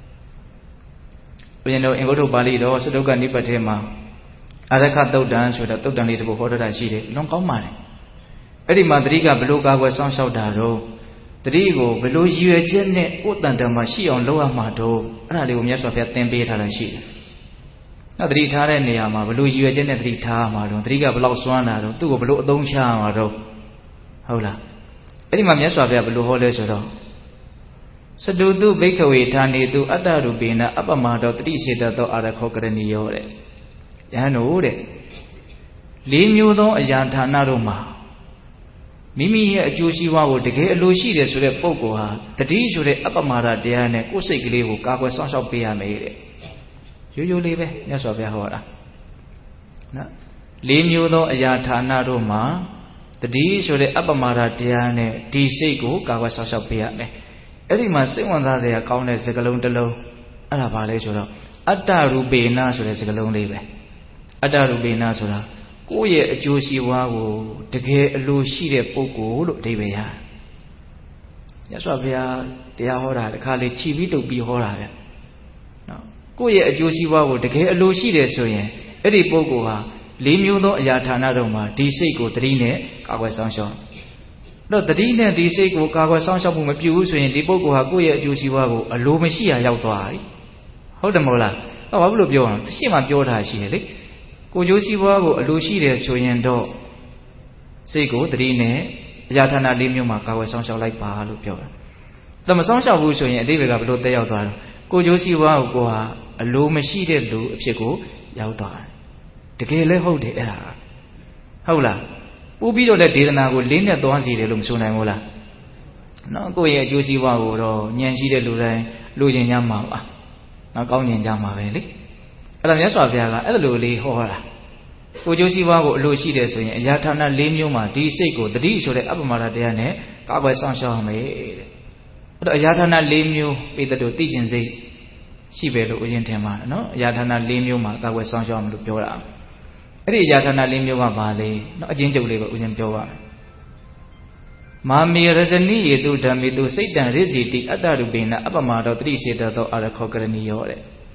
Speaker 1: ဘုရင်တို့အင်္ဂုတ္တပါဠိတော်စတုကနိပတ်ထဲမှာအာရခသုတ်တံဆိုတဲ့သုတ်တံလေးတစ်ပုဒ်ဟောထားတာရှိတယ်လွန်ကောင်းပါတယ်အဲ့ဒီမှာတတိကဘလို့ကာကွယ်ဆောင်ရှောက်တာတော့တတိကိုဘလို့ရည်ရွယ်ချက်နဲ့ကိုယ်တန်တမှာရှိအောင်လုပ်ရမှာတော့အဲ့ဒါလေးကိုမြတ်စွာဘုရားသင်ပေးထားတာရှိတယ်နောက်တတိထားတဲ့နေရာမှာဘလို့ရည်ရွယ်ချက်နဲ့တတိထားမှာတော့တတိကဘလို့စွမ်းတာတော့သူ့ကိုဘလို့အသုံးချရမှာတော့ဟုတ်လားအဲ့ဒီမှာမြတ်စွာဘုရားဘလို့ဟောလဲဆိုတော့စတုတုဘိက္ခဝေဌာနေတုအတ္တရူပိနအပမတောတတိစေတသောအာရခောကရဏီယောတဲ့ယဟန်တို့တဲ့၄မျိုးသောအရာဌာနတို့မှာမိမိရဲ့အကျိုးစီးပွားကိုတကယ်အလိုရှိတယ်ဆိုတဲ့ပုဂ္ဂိုလ်ဟာတတိဆိုတဲ့အပမဒတရားနဲ့ကိုယ်စိတ်ကလေးကိုကာကွယ်ဆောင်ရှောက်ပေးရမယ်တဲ့ရိုးရိုးလေးပဲမြတ်စွာဘုရားဟောတာနော်၄မျိုးသောအရာဌာနတို့မှာတတိဆိုတဲ့အပမဒတရားနဲ့ဒီစိတ်ကိုကာကွယ်ဆောင်ရှောက်ပေးရမယ်အဲ့ဒီမှာစိတ်ဝင်စားစရာကောင်းတဲ့စကားလုံးတစ်လုံးအဲ့ဒါဘာလဲဆိုတော့အတ္တရူပေနဆိုတဲ့စကားလုံးလေးပဲအတ္တရူပေနဆိုတာကိုယ့်ရဲ့အကျိုးစီးပွားကိုတကယ်အလိုရှိတဲ့ပုဂ္ဂိုလ်လို့အဓိပ္ပာယ်ရတယ်။မြတ်စွာဘုရားတရားဟောတာတစ်ခါလေခြိပြီးတုပ်ပြီးဟောတာဗျ။နော်ကိုယ့်ရဲ့အကျိုးစီးပွားကိုတကယ်အလိုရှိတယ်ဆိုရင်အဲ့ဒီပုဂ္ဂိုလ်ဟာ၄မျိုးသောအရာဌာနတို့မှာဒီစိတ်ကိုတတိနဲ့ကာကွယ်ဆောင်ရှောက်တော့တတိနဲ့ဒီစိတ်ကိုကာကွယ်ဆောင်ရှောက်မှုမပြုဘူးဆိုရင်ဒီပုဂ္ဂိုလ်ဟာကိုယ့်ရဲ့အကျိုးစီးပွားကိုအလိုမရှိရာရောက်သွားပြီဟုတ်တယ်မဟုတ်လားဟောဘာလို့ပြောအောင်ရှင်းမှပြောတာရှိတယ်လေကိုကျိုးစီးပွားကိုအလိုရှိတယ်ဆိုရင်တော့စိတ်ကိုတတိနဲ့အရာဌာန၄မျိုးမှာကာကွယ်ဆောင်ရှောက်လိုက်ပါလို့ပြောတာဒါမဆောင်ရှောက်ဘူးဆိုရင်အတိပ္ပယ်ကဘယ်လိုတက်ရောက်သွားတော့ကိုကျိုးစီးပွားကိုဟာအလိုမရှိတဲ့လူအဖြစ်ကိုရောက်သွားတယ်တကယ်လည်းဟုတ်တယ်အဲ့ဒါဟုတ်လားပို့ပြီးတော့လည်းဒေသနာကိုလေးနဲ့သွားစီတယ်လို့မဆိုနိုင်ဘူးလားနော်ကိုယ့်ရဲ့အကျိုးစီးပွားကိုတော့ဉာဏ်ရှိတဲ့လူတိုင်းလိုချင်ကြမှာပါနော်ကောင်းဉာဏ်ကြမှာပဲလေအဲ့ဒါမြတ်စွာဘုရားကအဲ့လိုလေးဟောတာကိုကျိုးစီးပွားကိုအလိုရှိတယ်ဆိုရင်အရာဌာန၄မျိုးမှာဒီစိတ်ကိုတတိဆိုတဲ့အပ္ပမဒတရားနဲ့ကာကွယ်ဆောင်ရှောက်ရမယ်တဲ့အဲ့တော့အရာဌာန၄မျိုးပိတ္တတို့သိကျင်စိတ်ရှိပဲလို့ဥစဉ်ထင်ပါနော်အရာဌာန၄မျိုးမှာကာကွယ်ဆောင်ရှောက်ရမယ်လို့ပြောတာအဲ့ဒီအရာဌာန၄မျိုးကဘာလဲနော်အချင်းချုပ်လေးပဲဥစဉ်ပြောပါမယ်မာမေရဇနိယေတုဓမ္မေတုစိတ်တံရိစီတိအတ္တရူပိနအပ္ပမတောတတိစေတသောအာရခောကရဏီယောတဲ့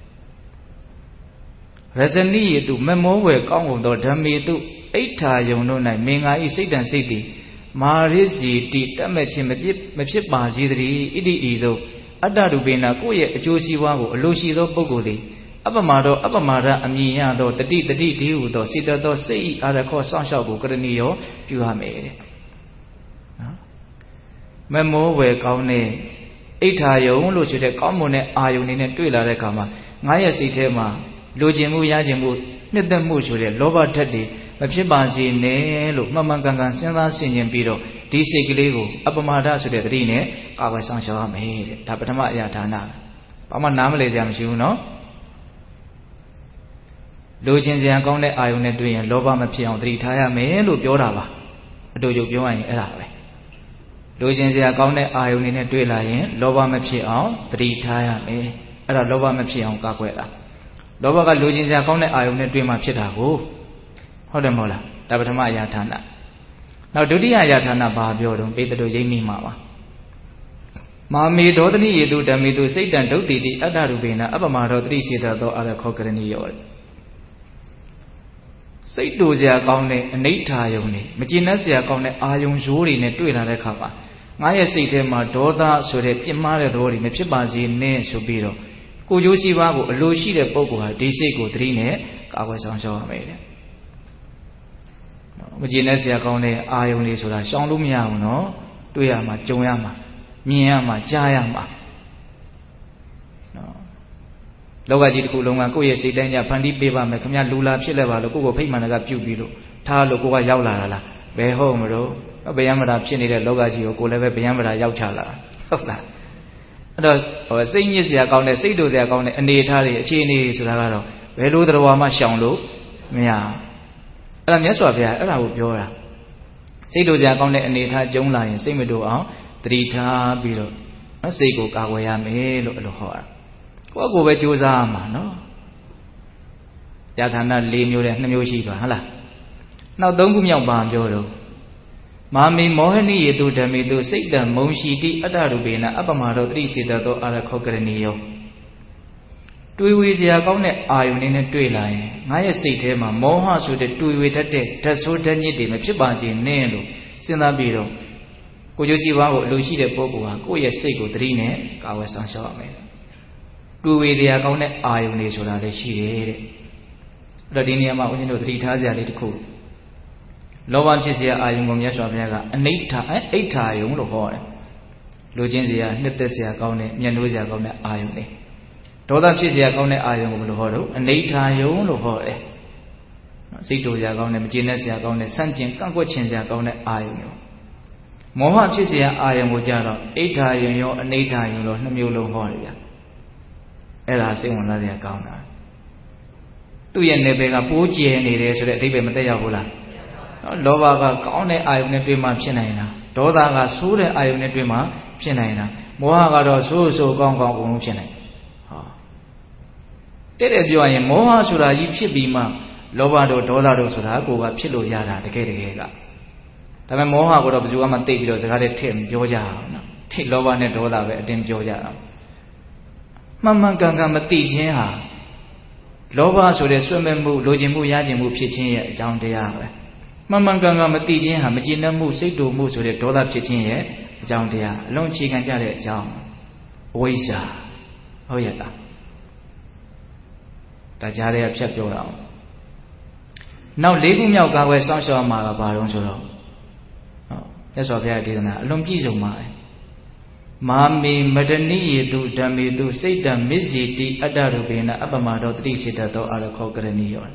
Speaker 1: ရဇနိယေတုမမောဝယ်ကောင်းကုန်သောဓမ္မေတုအိဋ္ဌာယုံတို့၌မင်္ဂာဤစိတ်တံစိတ်သည်မာရိစီတိတတ်မဲ့ခြင်းမဖြစ်ပါစေတည်းဣတိဤသို့အတ္တရူပိနကိုယ့်ရဲ့အကျိုးစီးပွားကိုအလိုရှိသောပုဂ္ဂိုလ်သည်အပ္ပမတောအပ္ပမဒအမြင်ရသောတတိဒီဟုသောစေတသောစိတ်ဤအာရခောစောင့်ရှောက်ကိုကရဏီယောပြုရမယ်တဲ့မမိုးဝယ်ကောင်းတဲ့အိဋ္ဌာယုံလို့ဆိုတဲ့ကောင်းမွန်တဲ့အာယုန်နေနဲ့တွေ့လာတဲ့အခါမှာငါရဲ့စိတ်ထဲမှာလိုချင်မှုရချင်မှုနှစ်သက်မှုဆိုတဲ့လောဘဓာတ်တွေမဖြစ်ပါစေနဲ့လို့မှန်မှန်ကန်ကန်စဉ်းစားဆင်ခြင်ပြီးတော့ဒီစိတ်ကလေးကိုအပမဒဆိုတဲ့သတိနဲ့ကာကွယ်ဆောင်ရှောက်ရမယ်တဲ့ဒါပထမအရာဌာနဘာမှနားမလည်စရာမရှိဘူးနော်လိုချင်စရာကောင်းတဲ့အာယုန်နဲ့တွေ့ရင်လောဘမဖြစ်အောင်သတိထားရမယ်လို့ပြောတာပါအတူတူပြောရရင်အဲ့ဒါပဲလိုချင်စရာကောင်းတဲ့အာယုန်နဲ့တွေ့လာရင်လောဘမဖြစ်အောင်သတိထားရမယ်အဲ့ဒါလောဘမဖြစ်အောင်ကာကွယ်တာလောဘကလိုချင်စရာကောင်းတဲ့အာယုန်နဲ့တွေ့မှဖြစ်တာကိုဟုတ်တယ်မဟုတ်လားဒါပထမအရာဌာနနောက်ဒုတိယအရာဌာနဘာပြောတော့ပေတတို့ရိပ်မိမှာပါမာမေဒေါသနိယေတုဓမ္မေတုစိတ်တံဒုတ်တိတိအတ္တရူပေနအပမဒေါတတိစေတသောအရခောကရဏီယောစိတ်တူစရာကောင်းတဲ့အနိဋ္ဌာယုံတွေမကျေနပ်စရာကောင်းတဲ့အာယုံရိုးတွေနဲ့တွေ့လာတဲ့အခါမှာငါရဲ့စိတ်ထဲမှာဒေါသဆိုတဲ့ပြင်းမာတဲ့သဘောတွေမဖြစ်ပါစေနဲ့ဆိုပြီးတော့ကိုကျိုးရှိပါကိုအလိုရှိတဲ့ပုဂ္ဂိုလ်ဟာဒီစိတ်ကိုသတိနဲ့ကာကွယ်ဆောင်ရှောက်ရမယ်တဲ့မကျေနပ်စရာကောင်းတဲ့အာယုံတွေဆိုတာရှောင်လို့မရဘူးနော်တွေ့ရမှာကြုံရမှာမြင်ရမှာကြားရမှာနော်လောကကြီးတစ်ခုလုံးကကိုယ့်ရဲ့စိတ်တိုင်းကြဖန်တီးပေးပါမယ်ခင်ဗျလူလာဖြစ်လဲပါလို့ကိုယ့်ကိုဖိတ်မှန်တကပြုတ်ပြီးလို့ထားလို့ကိုကရောက်လာတာလားဘယ်ဟုတ်မလို့ဗျယံမတာဖြစ်နေတဲ့လောကကြီးကိုကိုလည်းပဲဗျယံမတာရောက်ချလာတာဟုတ်လားအဲ့တော့စိတ်ညစ်စရာကောင်းတဲ့စိတ်တူစရာကောင်းတဲ့အနေအထားတွေအခြေအနေတွေဆိုတာကတော့ဘယ်လိုတော်မှရှောင်လို့မရအဲ့ဒါမြတ်စွာဘုရားအဲ့ဒါကိုပြောတာစိတ်တူစရာကောင်းတဲ့အနေအထားကျုံလာရင်စိတ်မတူအောင်သတိထားပြီးတော့စိတ်ကိုကာကွယ်ရမယ်လို့အဲ့လိုဟောတာကိုယ့်ကိုယ်ပဲကြိုးစားရမှာနော်ယထာဏ၄မျိုးနဲ့2မျိုးရှိပါဟုတ်လားနောက်3ခုမြောက်ပါပြောတော့မာမေမောဟနိယေတုဓမ္မေတုစိတ်တံမုံရှိတိအတ္တရူပေနအပမဒေါတတိစေတသောအရခောကရဏီယောတွေးဝေစရာကောင်းတဲ့အာယုန်နဲ့တွေ့လာရင်ငါရဲ့စိတ်ထဲမှာမောဟဆိုတဲ့တွေးဝေတတ်တဲ့ဓာတ်ဆိုးဓာတ်ညစ်တွေမဖြစ်ပါစေနဲ့လို့စဉ်းစားပြီးတော့ကိုကျိုးစီးပွားကိုအလိုရှိတဲ့ပုဂ္ဂိုလ်ဟာကိုယ့်ရဲ့စိတ်ကိုသတိနဲ့ကာဝယ်ဆောင်ရှောက်ရမယ်တွေးဝေစရာကောင်းတဲ့အာယုန်တွေဆိုတာလည်းရှိတယ်တဲ့အဲ့တော့ဒီနေရာမှာဦးဇင်းတို့သတိထားစရာလေးတစ်ခုလောဘဖြစ်เสียအာယုံကိုမြတ်စွာဘုရားကအနိဋ္ဌာအိဋ္ဌာယုံလို့ဟောတယ်လိုချင်เสียနှစ်သက်เสียကောင်းတဲ့မျက်နှိုးเสียကောင်းတဲ့အာယုံတွေဒေါသဖြစ်เสียကောင်းတဲ့အာယုံကိုဘယ်လိုဟောတော့အနိဋ္ဌာယုံလို့ဟောတယ်စိတ်တူเสียကောင်းတဲ့မကျေနပ်เสียကောင်းတဲ့ဆန့်ကျင်ကန့်ကွက်ခြင်းเสียကောင်းတဲ့အာယုံတွေမောဟဖြစ်เสียအာယုံကိုကြတော့အိဋ္ဌာယုံရောအနိဋ္ဌာယုံရော2မျိုးလုံးဟောတယ်ဗျအဲ့ဒါစိတ်ဝင်စားเสียကောင်းတာသူ့ရဲ့နယ်ပယ်ကပိုးကျဲနေတယ်ဆိုတဲ့အဓိပ္ပာယ်မသက်ရောက်ဘူးလားလောဘကကောင်းတဲ့အာယုန်နဲ့တွေ့မှဖြစ်နိုင်တာဒေါသကဆိုးတဲ့အာယုန်နဲ့တွေ့မှဖြစ်နိုင်တာမောဟကတော့ဆိုးဆိုးကောင်းကောင်းအကုန်လုံးဖြစ်နိုင်ဟောတဲ့ပြောရရင်မောဟဆိုတာကြီးဖြစ်ပြီးမှလောဘတို့ဒေါသတို့ဆိုတာကိုယ်ကဖြစ်လို့ရတာတကယ်ကဒါပေမဲ့မောဟကိုတော့ဘယ်သူမှသိပြီးတော့စကားတွေထည့်မပြောကြအောင်နော်ထိလောဘနဲ့ဒေါသပဲအတင်းပြောကြတာမှန်မှန်ကန်ကန်မသိခြင်းဟာလောဘဆိုတဲ့ဆွဲမဲ့မှုလိုချင်မှုရချင်မှုဖြစ်ခြင်းရဲ့အကြောင်းတရားပဲမှန်မှန်ကန်ကန်မသိခြင်းဟာမကျေနပ်မှုစိတ်တူမှုဆိုတဲ့ဒေါသဖြစ်ခြင်းရဲ့အကြောင်းတရားအလုံးအခြေခံကြတဲ့အကြောင်းအဝိဇ္ဇာဟုတ်ရဲ့လားဒါကြားတဲ့ဖြတ်ပြောတာအောင်နောက်၄ခုမြောက်ကာကွယ်စောင့်ရှောက်မှာကဘာလို့ဆိုတော့မြတ်စွာဘုရားဒေသနာအလွန်ပြည့်စုံပါတယ်မာမေမတနိယေတုဓမ္မေတုစိတ်တံမစ္စေတိအတ္တရူပေနအပမဒေါတတိစေတသောအရခောကရဏီယော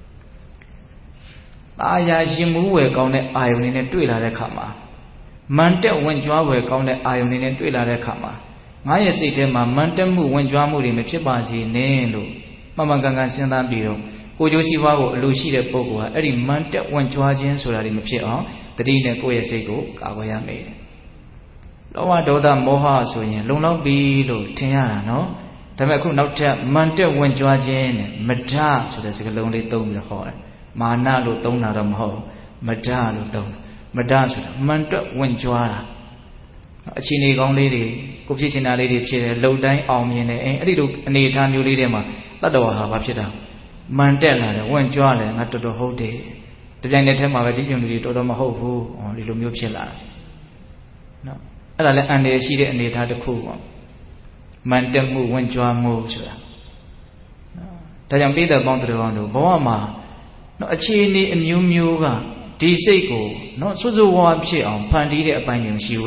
Speaker 1: ตาယာရှင်မူးဝယ်ကောင်းတဲ့အာယုန်နဲ့တွေ့လာတဲ့ခါမှာမန်တက်ဝင်ကြွားဝယ်ကောင်းတဲ့အာယုန်နဲ့တွေ့လာတဲ့ခါမှာငါရဲ့စိတ်ထဲမှာမန်တက်မှုဝင်ကြွားမှုတွေမဖြစ်ပါစေနဲ့လို့မှန်မှန်ကန်ကန်စဉ်းစားပြီးတော့ကိုကျိုးရှိပွားကိုအလိုရှိတဲ့ပုဂ္ဂိုလ်ဟာအဲ့ဒီမန်တက်ဝင်ကြွားခြင်းဆိုတာတွေမဖြစ်အောင်တတိနဲ့ကိုယ့်ရဲ့စိတ်ကိုကာကွယ်ရမယ်လောဘဒေါသမောဟဆိုရင်လုံလောက်ပြီလို့ထင်ရတာနော်ဒါပေမဲ့အခုနောက်ထပ်မန်တက်ဝင်ကြွားခြင်းနဲ့မဒဆိုတဲ့စကားလုံးလေးသုံးပြီးဟောတယ်မာနလို့သုံးတာတော့မဟုတ်မဒလို့သုံးမဒဆိုတာမန်တက်ဝင်ကြွားတာအခြေအနေကောင်းလေးတွေကိုဖြစ်ချင်တာလေးတွေဖြစ်တယ်လှုပ်တိုင်းအောင်မြင်တယ်အဲ့ဒီလိုအနေအထားမျိုးလေးတွေမှာတတ္တဝါဟာဘာဖြစ်တာမန်တက်လာတယ်ဝင်ကြွားတယ်ငါတော်တော်ဟုတ်တယ်ဒီတိုင်းနဲ့ထဲမှာပဲဒီပြုံတွေတော်တော်မဟုတ်ဘူးဒီလိုမျိုးဖြစ်လာတယ်နော်အဲ့ဒါလည်းအန္တရာယ်ရှိတဲ့အနေအထားတစ်ခုပေါ့မန်တက်မှုဝင်ကြွားမှုဆိုတာဒါကြောင့်ပိဋကပေါင်းတော်ကောင်းတို့ဘဝမှာနော်အခြေအနေအမျိုးမျိုးကဒီစိတ်ကိုနော်စွစွဝါဖြစ်အောင်ဖန်တီးတဲ့အပိုင်းတွေမရှိဘူးလား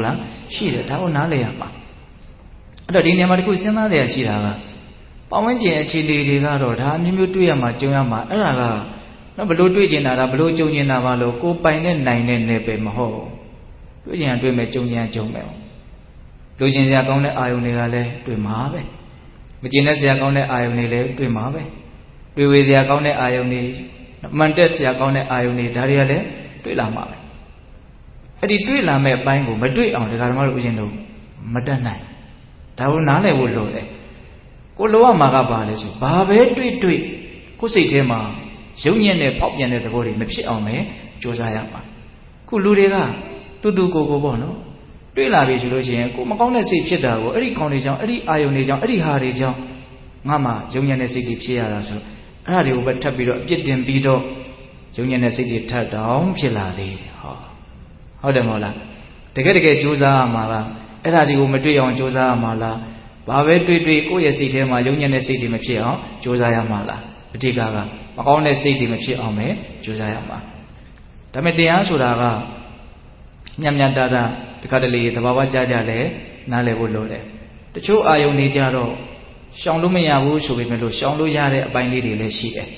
Speaker 1: ရှိတယ်ဒါကိုနားလည်ရမှာအဲ့တော့ဒီနေရာမှာတခုစဉ်းစားရရှိတာကပတ်ဝန်းကျင်အခြေအနေတွေကတော့ဒါအမျိုးမျိုးတွေ့ရမှာကြုံရမှာအဲ့ဒါကနော်ဘလို့တွေ့ကျင်တာဒါဘလို့ကြုံကျင်တာပါလို့ကိုပိုင်နဲ့နိုင်တဲ့နယ်ပယ်မဟုတ်တွေ့ကျင်တွေ့မယ်ကြုံကျင်ကြုံမယ်လူကျင်စရာကောင်းတဲ့အာယုန်တွေကလည်းတွေ့မှာပဲမကျင်တဲ့စရာကောင်းတဲ့အာယုန်တွေလည်းတွေ့မှာပဲတွေ့ဝေစရာကောင်းတဲ့အာယုန်တွေမှန်တက်စရာကောင်းတဲ့အာယုန်တွေဒါတွေကလည်းတွေ့လာမှာပဲအဲ့ဒီတွေ့လာမဲ့အပိုင်းကိုမတွေ့အောင်ဒကာဓမ္မတို့ဦးဇင်းတို့မတတ်နိုင်ဒါကိုနားလည်ဖို့လိုတယ်ကိုလိုရမှာကဘာလဲဆိုဘာပဲတွေ့ကိုယ်စိတ်ထဲမှာရုပ်ညက်နဲ့ပေါက်ပြန်တဲ့သဘောတွေမဖြစ်အောင်ပဲကြိုးစားရမှာခုလူတွေကတူကိုပေါ့နော်တွေ့လာပြီဆိုလို့ရှိရင်ကိုမကောင်းတဲ့စိတ်ဖြစ်တာကိုအဲ့ဒီခေါင်းတွေကြောင့်အဲ့ဒီအာယုန်တွေကြောင့်အဲ့ဒီဟာတွေကြောင့်ငါမှရုပ်ညက်တဲ့စိတ်တွေဖြစ်ရတာဆိုအဲ့ဒါတွေကိုပဲထပ်ပြီးတော့အပြစ်တင်ပြီးတော့ရုပ်ညက်တဲ့စိတ်တွေထပ်တောင်ဖြစ်လာသေးတယ်ဟုတ်တယ်မဟုတ်လားတကယ်ကြိုးစားရမှာလားအဲ့ဒါတွေကိုမတွေ့အောင်ကြိုးစားရမှာလားဘာပဲတွေ့ကိုယ့်ရဲ့စိတ်ထဲမှာရုပ်ညက်တဲ့စိတ်တွေမဖြစ်အောင်ကြိုးစားရမှာလားအဓိကမကောင်းတဲ့စိတ်တွေမဖြစ်အောင်ပဲကြိုးစားရမှာဒါပေမဲ့တရားဆိုတာကညံ့တာတခါတလေသဘာဝကြလဲနားလည်ဖို့လိုတယ်တချို့အာယုန်တွေကြတော့ရှောင်လို့မရဘူးဆိုပေမဲ့လို့ရှောင်လို့ရတဲ့အပိုင်းလေးတွေလည်းရှိတယ်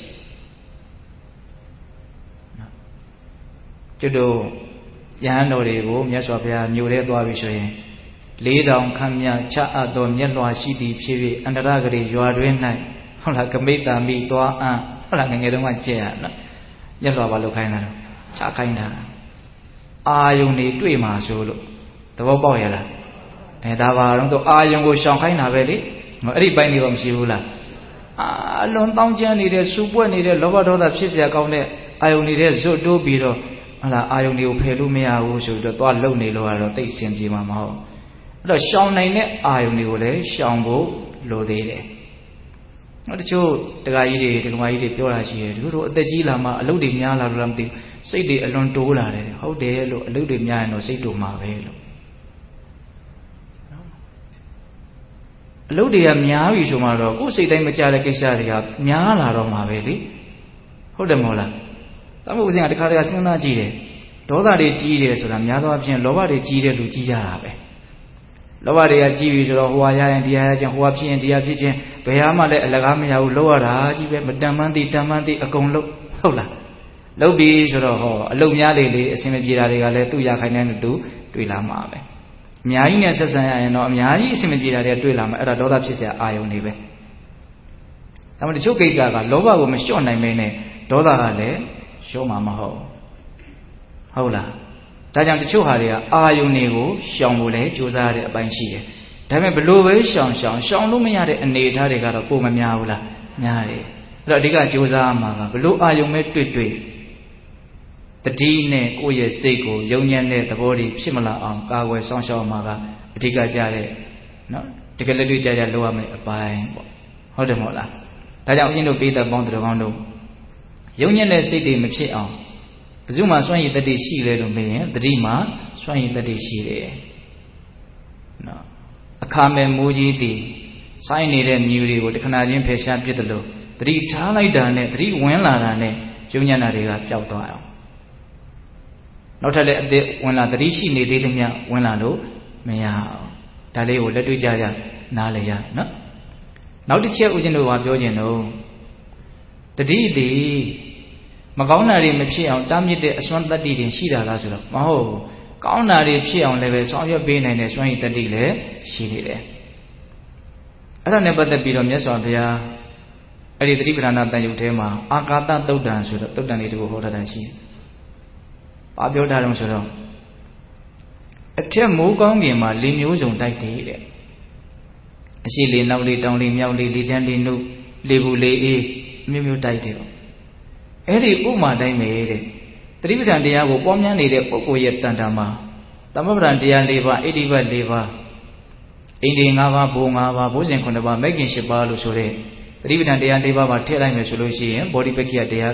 Speaker 1: ကျွတ်တို့ယဟန်တော်တွေကိုမြတ်စွာဘုရားမြို့ထဲသွားပြီဆိုရင်4000ခန့်မြချအပ်သောမျက်လွှာရှိသည်ဖြစ်၍အန္တရဂရေရွာတွင်၌ဟုတ်လားကမိတ်တံမိသွားအံ့ဟုတ်လားငယ်တုန်းကကြည့်ရနော်မျက်လွှာဘာလို့ခိုင်းတာလဲချခိုင်းတာအာယုန်တွေတွေ့မှာဆိုလို့သဘောပေါက်ရလားဒါပါတော့သူအာယုန်ကိုရှောင်ခိုင်းတာပဲလေအဲ့ဒီပိုင်းတွေတော့မရှိဘူးလားအလွန်တောင်းကျမ်းနေတဲ့စူပွက်နေတဲ့လောဘဒေါသဖြစ်เสียကောင်းတဲ့အာယုန်တွေဇွတ်တိုးပြီးတော့ဟုတ်လားအာယုန်တွေကိုဖယ်လို့မရဘူးဆိုပြီးတော့သွားလုံနေလို့ကတော့တိတ်ဆင်ပြေမှာမဟုတ်အဲ့တော့ရှောင်နိုင်တဲ့အာယုန်တွေကိုလည်းရှောင်ဖို့လိုသေးတယ်တချို့တက္ကကြီးတွေတက္ကမကြီးတွေပြောတာရှိတယ်တို့အသက်ကြီးလာမှအလုပ်တွေများလာလို့လားမသိဘူးစိတ်တွေအလွန်တိုးလာတယ်ဟုတ်တယ်လို့အလုပ်တွေများရင်တော့စိတ်တိုးမှာပဲလို့အလုပ်တွေကများပြီဆိုမှတော့ကိုယ်စိတ်တိုင်းမကြတဲ့ကိစ္စတွေကများလာတော့မှာပဲလေဟုတ်တယ်မဟုတ်လားသမုဒ္ဒရာတခါစဉ်းစားကြည့်တယ်ဒေါသတွေကြီးတယ်ဆိုတာများသောအားဖြင့်လောဘတွေကြီးတဲ့လူကြီးကြတာပဲလောဘတွေကကြီးပြီဆိုတော့ဟိုဟာရရင်တရားရခြင်းဟိုဟာဖြစ်ရင်တရားဖြစ်ခြင်းဘယ်ဟာမှလည်းအလကားမရဘူးလောက်ရတာကြီးပဲမတန်မှန်းသိအကုန်လုံးဟုတ်လားလုပ်ပြီဆိုတော့ဟောအလုပ်များလေအဆင်မပြေတာတွေကလည်းသူ့ရခိုင်တဲ့သူတွေ့လာမှာပဲအများကြီးနဲ့ဆက်ဆံရရင်တော့အများကြီးအဆင်မပြေတာတွေတွေ့လာမှာအဲ့ဒါဒေါသဖြစ်เสียအာယုန်တွေပဲဒါမှမဟုတ်တချို့ကိစ္စကလောဘကိုမလျှော့နိုင်မင်းနဲ့ဒေါသကလည်းလျှော့မှာမဟုတ်ဟုတ်လားဒါကြောင့်တချို့ဟာတွေကအာယုန်တွေကိုရှောင်ဖို့လည်းကြိုးစားရတဲ့အပိုင်းရှိတယ်ဒါပေမဲ့ဘလို့ပဲရှောင်လို့မရတဲ့အနေအထားတွေကတော့ပုံမများဘူးလားများတယ်အဲ့တော့အဓိကကြိုးစားရမှာကဘလို့အာယုန်ပဲတွေ့တတိနဲ့ကိုယ့်ရဲ့စိတ်ကိုယုံညံ့တဲ့သဘောတွေဖြစ်မလာအောင်ကာကွယ်ဆောင်ရှောက်မှာကအဓိကကြတဲ့နော်တကယ်လက်တွေ့ကြလုပ်ရမယ့်အပိုင်းပေါ့ဟုတ်တယ်မဟုတ်လားဒါကြောင့်အရင်တို့ပေးသက်ပေါင်းတော်ကောင်းတို့ယုံညံ့တဲ့စိတ်တွေမဖြစ်အောင်ဘယ်သူမှစွန့်ရည်တတိရှိလဲလို့မေးရင်တတိမှစွန့်ရည်တတိရှိတယ်နော်အခါမဲ့မိုးကြီးတည်စိုင်းနေတဲ့မြူတွေကိုတခဏချင်းဖယ်ရှားပြစ်တယ်လို့တတိထားလိုက်တာနဲ့တတိဝင်လာတာနဲ့ယုံညံ့တာတွေကပျောက်သွားအောင်နောက်ထပ်လည်းအသက်ဝင်လာတတိရှိနေသေးသမျှဝင်လာလို့မရအောင်ဒါလေးကိုလက်တွေ့ကြနားလည်ရနော်နောက်တစ်ချက်ဦးဇင်းတို့ကပြောခြင်းတော့တတိတည်မကောင်းတာတွေမဖြစ်အောင်တားမြစ်တဲ့အစွမ်းတတ္တိတွေရှိတာလားဆိုတော့မဟုတ်ဘူးကောင်းတာတွေဖြစ်အောင်လည်းပဲဆောင်ရွက်ပေးနိုင်တဲ့စွမ်းရည်တတ္တိလည်းရှိနေတယ်အဲ့ဒါနဲ့ပတ်သက်ပြီးတော့မြတ်စွာဘုရားအဲ့ဒီသတိပဋ္ဌာန်တန်ရုပ်ထဲမှာအာကာသသုတ်တံဆိုတော့သုတ်တံလေးတခုဟောထားတာရှိတယ်။ဘာပြောထားတော့ဆိုတော့အထက်မိုးကောင်းပြင်မှာလေမျိုးစုံတိုက်တယ်တဲ့အရှိလေနောက်လေတောင်လေမြောက်လေလေချမ်းလေနှုတ်လေဘူးလေအေးမျိုးတိုက်တယ်အဲ့ဒီဥမာတိုင်းပဲတဲ့သတိပဋ္ဌာန်တရားကိုပွားများနေတဲ့ပုဂ္ဂိုလ်ရဲ့တန်တာမှာသမဗ္ဗံတရား၄ပါးဣတိပတ်၄ပါးအိန္ဒိ၅ပါးဘိုး၅ပါးဘိုးစဉ်9ပါးမဂ္ဂင်10ပါးလို့ဆိုတဲ့သတိပဋ္ဌာန်တရား၄ပါးမှာထည့်လိုက်မယ်ဆိုလို့ရှိရင်ဗောဓိပက္ခိယတရား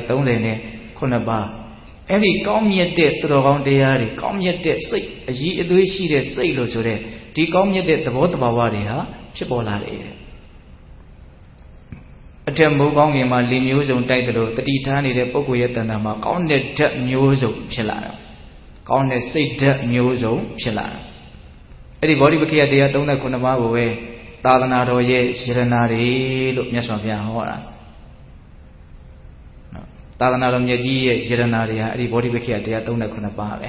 Speaker 1: 39ပါးအဲ့ဒီကောင်းမြတ်တဲ့သူတော်ကောင်းတရားတွေကောင်းမြတ်တဲ့စိတ်အကြီးအသွေးရှိတဲ့စိတ်လို့ဆိုတဲ့ဒီကောင်းမြတ်တဲ့သဘောတဘာဝတွေဟာဖြစ်ပေါ်လာတယ်အထက်မိုးကောင်းကင်မှာလေမျိုးစုံတိုက်တယ်လို့တတိထားနေတဲ့ပုဂ္ဂိုလ်ရဲ့တဏ္ဍာမှာကောင်းတဲ့ဓာတ်မျိုးစုံဖြစ်လာတယ်ကောင်းတဲ့စိတ်ဓာတ်မျိုးစုံဖြစ်လာတယ် Edi body Bakaya Dea don't the Kunamago way, Tadanado ye, Shiranari, look Mesopia Hora. Tadanadam Yaji, Shiranari, Edi body Bakaya Dea don't the Kunabave.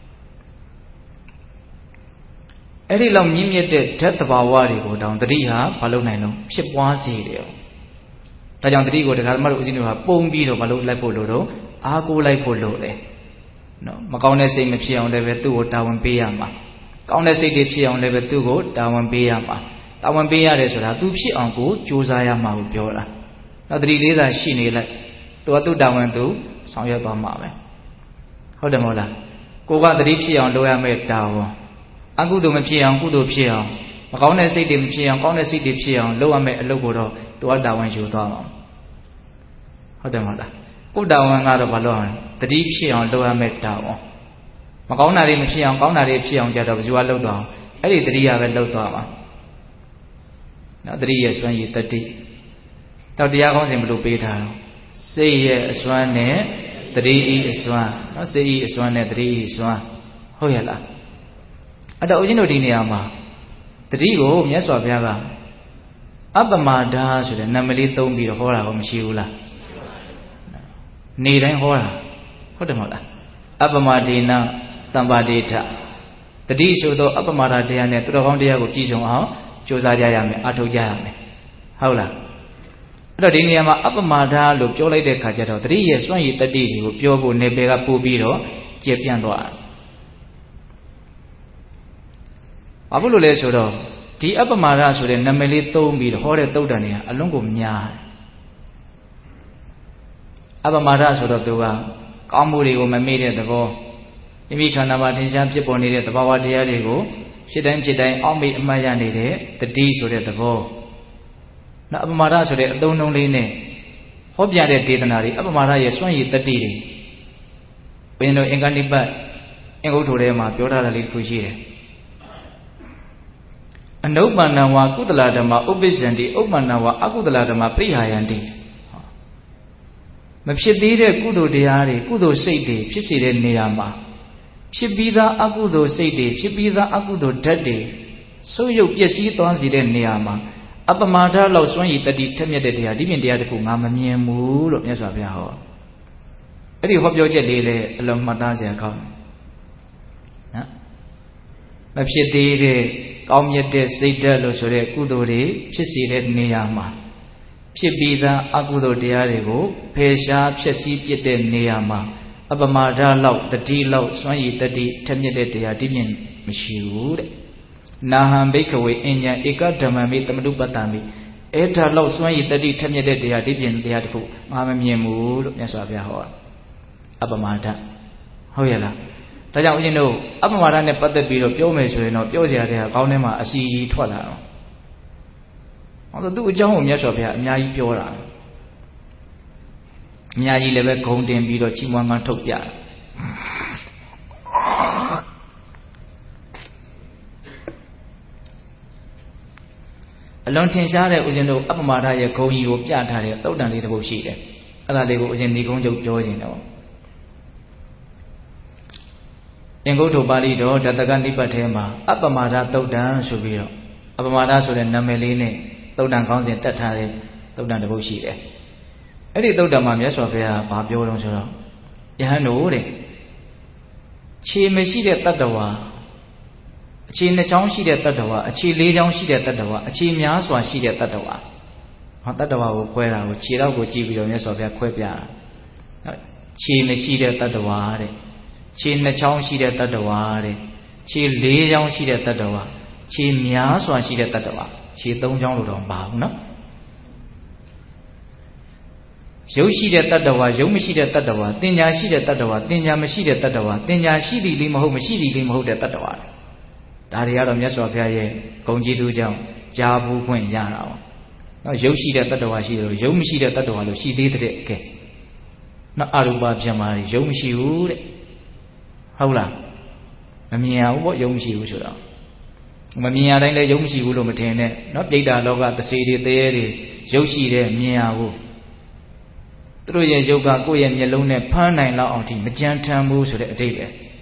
Speaker 1: Edi long Yimia death of our wadi go down the Riha, Palonano, ship was here. Tajan the Rigo, the Kalmaruzinu, Pombi, Malo Lapolo, Ago Lapolo. No, Macone say Mepsia on level 2 or Tawan Piama. Count say Dipsy on level 2 go, Tawan Piama. Tawan Pia is a Dupsi uncle, Josiah Maupiola. Not really that she need to a 2 down 2, Sonya Bama. Hold the mola. Go out the Dipsy on Loya Met Tower. Uncle do Mepsia, Uncle do Pia. Macone say Dipsy, Macone say Dipsy on Lower Met Logo to a down you down. Hold the mola. Go down out of alone. The deep she on lower met down. Macona Rimshi on Kona Ripsi on Jet of Zua low down. I did 3 hours low down. Now 3 years when you 30. Now the Agons in blue Peter. Say yes, 1 near 3 is 1. Not say is 1 near 3 is 1. Hoyala. At the original Diniama. 3 go, yes, or Biaga. Abamada should normally don't be the horror of Mshula. Need and horror. What the mother? Abamadina, Tambadita. The D show the Abamada Diana to the Hondia of Tison out, Josiah Atojame. Howla. The Diniama Abamada look Jolie de Cajato, 3 years when you 30 with Piobo Nebega Pubiro, Jepiandoa. Abulule Sodo, the Abamada should normally told me the horror Todania, along with Nya. Abamada sort of doa, Kamuri or Mamma the go. Imika Namatin Pony the Bawa Diarigo, Chidan Chidan, Omi Mayanide, the D so that the go. Abamada so that don't only name. Hobia de Didanari, Abamada yes, when you 30. When you know Enganiba, and go to them, Pura Lipuji. And Obanawa Kudaladama, Obisandi, Obanawa, Akudaladama, Prihayandi. Mapshidire Kudo Diari, Kudo Sadi, Piside Niyama. Shibida Akudo Sadi, Shibida Akudo Daddy. So you Yesi Tonsi Niyama. Abamada lost 1 30 Tamia de Dia, Dimin Diaku, Mamma Mu, Yasavia. Eddie Hope your jelly along Matazia come. Mapshidire, Comyate Sata Losore, Kudo, Piside Niyama. Pibida Agudo Diarigo, Pesha, Chesi Piete Neama, Abamada Lout, the tea lout, Swanyi, the tea, Temia de Adimin, Mishud Naham Bakeaway, Enya, Eka Damami, Tamadubatami, Eta Lout, Swanyi, the tea, Temia de Adimin, the Adiku, Mamma Mood, Yasavia Hoa Abamada Hoyala. Taja, you know, Abamada ne Pata Biro, Piomeso, no Piosia, Kaunema, Asi Twala. Although John Yasopia, Nyai Pura Nyai Level Condem Biro Chimanga Topia Alone Tinsare was in the Abamada, Koyi, or Piatari, though than little sheet. Other level was in the Gonjo Georgino. And go to Bali, though, that the Gandhi Patema, Abamada, though down, Subiro. Abamada, so then Nameline. Down council that time, down the bullshit. Eddie Dodama, yes, of her, Babio don't show. Yahano, she may see that Tatawa. A chin the town she that Tatawa, a chi lay down she that Tatawa, a chi miaswa she that Tatawa. Tatawa will quera, which she will give you, yes, of her quepia. Chi may see that Tatawa, chin the town she that Tatawa, chi lay down she that Tatawa, chi miaswa she that Tatawa. She don't jump on bow, no? Yoshi that Tatawa, Yomishi that Tatawa, Tinya she that Tatawa, Tinya Mashi that Tatawa, Tinya she the limo, Mashi limo that Tatawa. Dariada Yasopia, Konji do jump, Jabu Point Yana. Now Yoshi that Tatawa, she, Yomishi that Tatawa, she did it. Not Aruba Jamari, Yomishi would. Hola. Mamia, what Yomishi would. Mamia, I let Yomshi Ulo Matene, not data log at the city there, Yoshi there, Miao. Through your yoga, go and Yelone, Pana, Launty, Magenta moves with a day.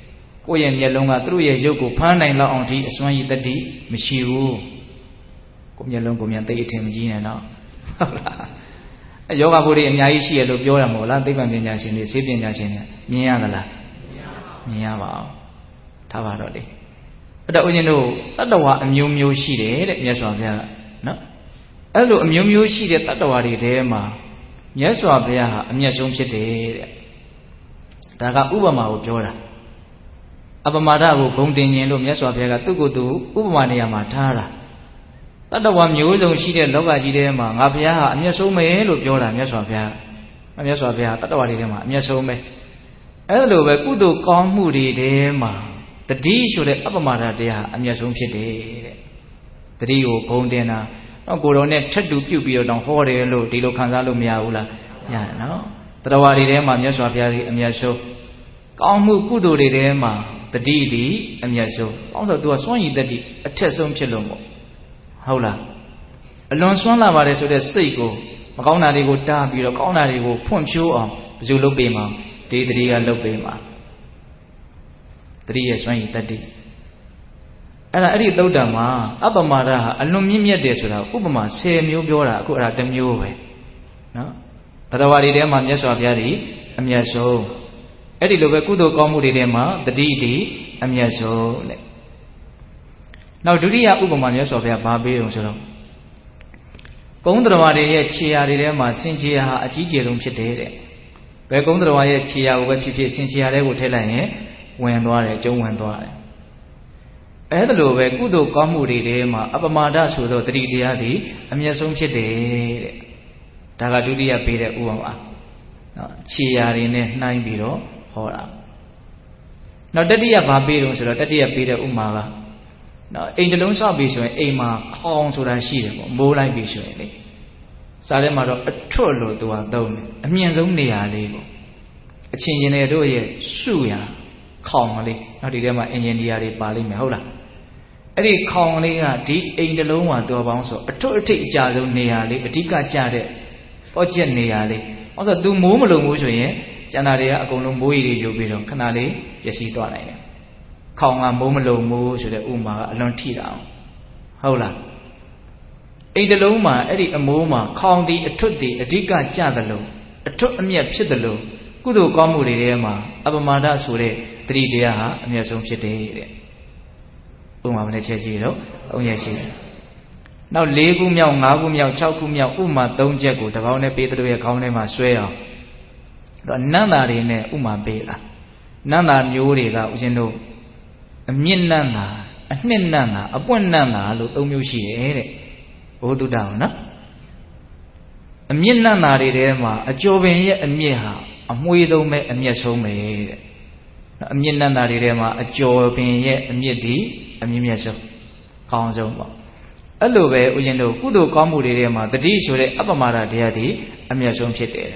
Speaker 1: ကိုယ့်ရဲ့မျက်လုံးကသူတို့ရဲ့ရုပ်ကိုဖမ်းနိုင်လောက်အောင်ဒီအစွမ်းရည်တတိမရှိဘူးကိုမျက်လုံးကိုမြန်သိအထင်မကြီးနဲ့နော်ဟုတ်လားယောဂဘုရားအများကြီးရှိရလို့ပြောရမို့လားသိပ္ပံပညာရှင်တွေစေပညာရှင်တွေမြင်ရသလားမြင်ရပါအောင်ထားပါတော့လေအဲ့တော့ဦးဇင်းတို့တတ္တဝါအမျိုးမျိုးရှိတယ်တဲ့မြတ်စွာဘုရားနော်အဲ့လိုအမျိုးမျိုးရှိတဲ့တတ္တဝါတွေထဲမှာမြတ်စွာဘုရားဟာအမျက်ဆုံးဖြစ်တယ်တဲ့ဒါကဥပမာကိုပြောတာအပမာဒကိုဂုံတင်ခြင်းလို့မြတ်စွာဘုရားကသူ့ကိုယ်သူဥပမာနေရာမှာထားတာတတ္တဝါမျိုးစုံရှိတဲ့လောကကြီးထဲမှာငါဘုရားဟာအမျက်ဆုံးပဲလို့ပြောတာမြတ်စွာဘုရားမြတ်စွာဘုရားတတ္တဝါတွေထဲမှာအမျက်ဆုံးပဲအဲ့လိုပဲကုသိုလ်ကောင်းမှုတွေထဲမှာတတိဆိုတဲ့အပမာဒတရားအမျက်ဆုံးဖြစ်တယ်တဲ့တတိကိုဂုံတင်တာတော့ကိုယ်တော်နဲ့ထက်တူပြုတ်ပြီးတော့ဟောတယ်လို့ဒီလိုခံစားလို့မရဘူးလားရတယ်နော်တတ္တဝါတွေထဲမှာမြတ်စွာဘုရားကြီးအမျက်ဆုံးကောင်းမှုကုသိုလ်တွေထဲမှာတတိသည်အမျက်ဆုံးအောင်းဆိုသူကစွန့်ရည်တတိအထက်ဆုံးဖြစ်လို့မို့ဟုတ်လားအလွန်စွန့်လာပါတယ်ဆိုတဲ့စိတ်ကိုမကောင်းတာတွေကိုတားပြီးတော့ကောင်းတာတွေကိုဖွံ့ဖြိုးအောင်ဘယ်လိုလုပ်ပေးမှာဒီတတိကလုပ်ပေးမှာတတိရဲ့စွန့်ရည်တတိအဲ့ဒီသုတ်တံမှာအပမဒဟာအလွန်မြင့်မြတ်တယ်ဆိုတာဥပမာ10မျိုးပြောတာအခုအဲ့ဒါတစ်မျိုးပဲနော်တတဝါတွေထဲမှာမြတ်စွာဘုရားကြီးအမျက်ဆုံးအဲ့ဒီလိုပဲကုသိုလ်ကောင်းမှုတွေထဲမှာတတိတိအမျက်ဆုံးတဲ့နောက်ဒုတိယဥပမာမြတ်စွာဘုရားဘာပေးအောင်ဆိုတော့ကုန်းတရဝါတွေရဲ့ခြေရာတွေထဲမှာစင်ခြေရာဟာအကြီးကျယ်ဆုံးဖြစ်တယ်တဲ့ဘယ်ကုန်းတရဝါရဲ့ခြေရာကိုပဲဖြစ်ဖြစ်စင်ခြေရာတွေကိုထည့်လိုက်ရင်ဝင်သွားတယ်ကျုံဝင်သွားတယ်အဲ့ဒါလိုပဲကုသိုလ်ကောင်းမှုတွေထဲမှာအပမာဒဆိုတော့တတိတရားသည်အမျက်ဆုံးဖြစ်တယ်တဲ့ဒါကဒုတိယပေးတဲ့ဥပမာနော်ခြေရာတွေနဲ့နှိုင်းပြီးတော့ဟောတာနောက်တတိယဘာပေးတော့ဆိုတော့တတိယပေးတဲ့ဥပမာကနော်အိမ်တစ်လုံးဆောက်ပြီးဆိုရင်အိမ်မှာခေါင်ဆိုတာရှိတယ်ပေါ့မိုးလိုက်ပြီးဆိုရင်လေစားထဲမှာတော့အထွတ်လို့သူကသုံးတယ်အမြင့်ဆုံးနေရာလေးပေါ့အချင်းချင်းတွေတို့ရဲ့ရှုရာခေါင်ကလေးနောက်ဒီထဲမှာအင်ဂျင်နီယာတွေပါလိမ့်မယ်ဟုတ်လားအဲ့ဒီခေါင်လေးကဒီအိမ်တစ်လုံးမှာတော်ပေါင်းဆိုအထွတ်အထိပ်အကျဆုံးနေရာလေးအဓိကကျတဲ့ project နေရာလေးဟောဆို तू မိုးမလုံဘူးဆိုရင်ကျန်တာတွေကအကုန်လုံးမိုးရီတွေယူပြီးတော့ခဏလေးပျက်စီးသွားနိုင်တယ်ခေါင်ကမိုးမလုံဘူးဆိုတဲ့ဥမာကအလွန်ထိတာဟုတ်လားအိမ်တစ်လုံးမှာအဲ့ဒီအမိုးမှာခေါင်ဒီအထွတ်ဒီအဓိကကျသလိုအထွတ်အမြတ်ဖြစ်သလိုကုသိုလ်ကောင်းမှုတွေထဲမှာအပမာဒဆိုတဲ့တတိတရားဟာအမြတ်ဆုံးဖြစ်တယ်တဲ့ဥမာဘယ်နှချက်ရှိတော့၃ချက်ရှိတယ်နောက်၄ခုမြောက်၅ခုမြောက်၆ခုမြောက်ဥမာ၃ချက်ကိုတကောင်းနဲ့ပေးတဲ့ရဲ့ခေါင်းထဲမှာဆွဲအောင်တော့နန္တာတွေနဲ့ဥမာပေးတာနန္တာမျိုးတွေကဦးဇင်းတို့အမြင့်နန္တာအနှစ်နန္တာအပွင့်နန္တာလို့၃မျိုးရှိတယ်တဲ့ဘုဒ္ဓတော်နော်အမြင့်နန္တာတွေထဲမှာအကျော်ပင်ရဲ့အမြင့်ဟာအမွှေးသုံးပဲအမျက်ဆုံးပဲတဲ့အမြင့်နန္တာတွေထဲမှာအကျော်ပင်ရဲ့အမြင့်ဒီအမြင့်မြတ်ဆုံးကောင်းဆုံးပေါ့အဲ့လိုပဲဦးဇင်းတို့ကုသိုလ်ကောင်းမှုတွေထဲမှာတတိဆိုတဲ့အပမာဒတရားဒီအမျက်ဆုံးဖြစ်တယ်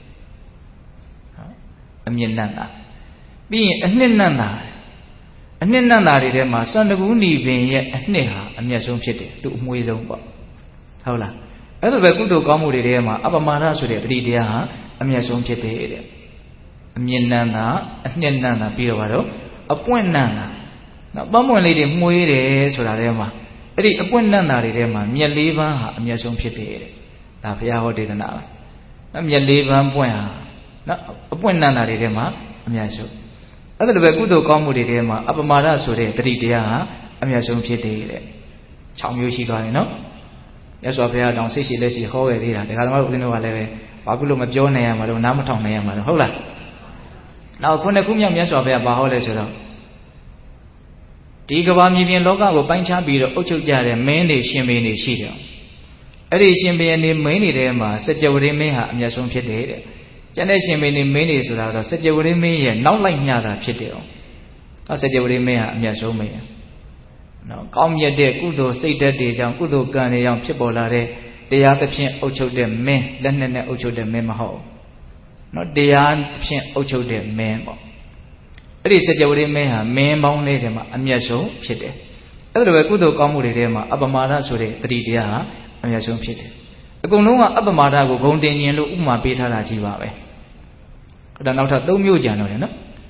Speaker 1: အမြင့်နန္တာပြီးရင်အနှစ်နန္တာတွေထဲမှာစန္ဒကူဏီပင်ရဲ့အနှစ်ဟာအမျက်ဆုံးဖြစ်တယ်သူအမွှေးဆုံးပေါ့ဟုတ်လားအဲ့လိုပဲကုသိုလ်ကောင်းမှုတွေထဲမှာအပမာဒဆိုတဲ့တတိတရားဟာအမျက်ဆုံးဖြစ်တယ်တဲ့အမြင့်နန္တာအနှစ်နန္တာပြီးတော့ကတော့အပွင့်နန္တာနော်ပန်းပွင့်လေးတွေမှုေးတယ်ဆိုတာထဲမှာအဲ့ဒီအပွင့်နန္တာတွေထဲမှာမြက်၄ပန်းဟာအမျက်ဆုံးဖြစ်တယ်တဲ့ဒါဘုရားဟောဒေသနာပဲနော်မြက်၄ပန်းပွင့်ဟာနော်အပွင့်နန္တာတွေထဲမှာအမျက်ဆုံးအဲ့ဒါလိုပဲကုသိုလ်ကောင်းမှုတွေထဲမှာအပမာဒဆိုတဲ့တတိတရားဟာအမျက်ဆုံးဖြစ်တယ်တဲ့6မျိုးရှိသွားတယ်နော်မြတ်စွာဘုရားတောင်စိတ်ရှိလက်ရှိဟောခဲ့သေးတာဒါကသမားတို့ဦးဇင်းတို့ကလည်းပဲဘာဖြစ်လို့မပြောနိုင်ရမှာတော့နားမထောင်နိုင်ရမှာတော့ဟုတ်လားနောက်ခုနှစ်ခုမြောက်မြတ်စွာဘုရားဘာဟောလဲဆိုတော့ဒီကဘာမြေပြင်လောကကိုပိုင်းခြားပြီးတော့အုပ်ချုပ်ကြတဲ့မင်းတွေရှင်ဘုရင်တွေရှိတယ်အဲ့ဒီရှင်ဘုရင်တွေမင်းတွေထဲမှာစัจ java ရိမင်းဟာအမျက်ဆုံးဖြစ်တယ်တဲ့ကျန်တဲ့ရှင်ဘုရင်တွေမင်းတွေဆိုတာတော့စัจ java ရိမင်းရဲ့နောက်လိုက်မျှတာဖြစ်တယ်စัจ java ရိမင်းဟာအမျက်ဆုံးပဲနော်ကောင်းမြတ်တဲ့ကုသိုလ်စိတ်ဓာတ်တွေကြောင့်ကုသိုလ်ကံတွေကြောင့်ဖြစ်ပေါ်လာတဲ့တရားသဖြင့်အုပ်ချုပ်တဲ့မင်းလက်နဲ့အုပ်ချုပ်တဲ့မင်းမဟုတ်နော်တရားဖြင့်အုပ်ချုပ်တဲ့မင်းပေါ့အဲ့ဒီစัจ java ရိမင်းဟာမင်းပေါင်းလေးတွေမှာအမျက်ဆုံးဖြစ်တယ်အဲ့လိုပဲကုသိုလ်ကောင်းမှုတွေထဲမှာအပမာဒဆိုတဲ့တတိတရားဟာအမျက်ဆုံးဖြစ်တယ်အကုန်လုံးကအပမာဒကိုဂုံတင်ခြင်းလို့ဥပမာပေးထားတာကြီးပါပဲဒါနောက်ထပ်၃မျိုးကြံတော့တယ်နော်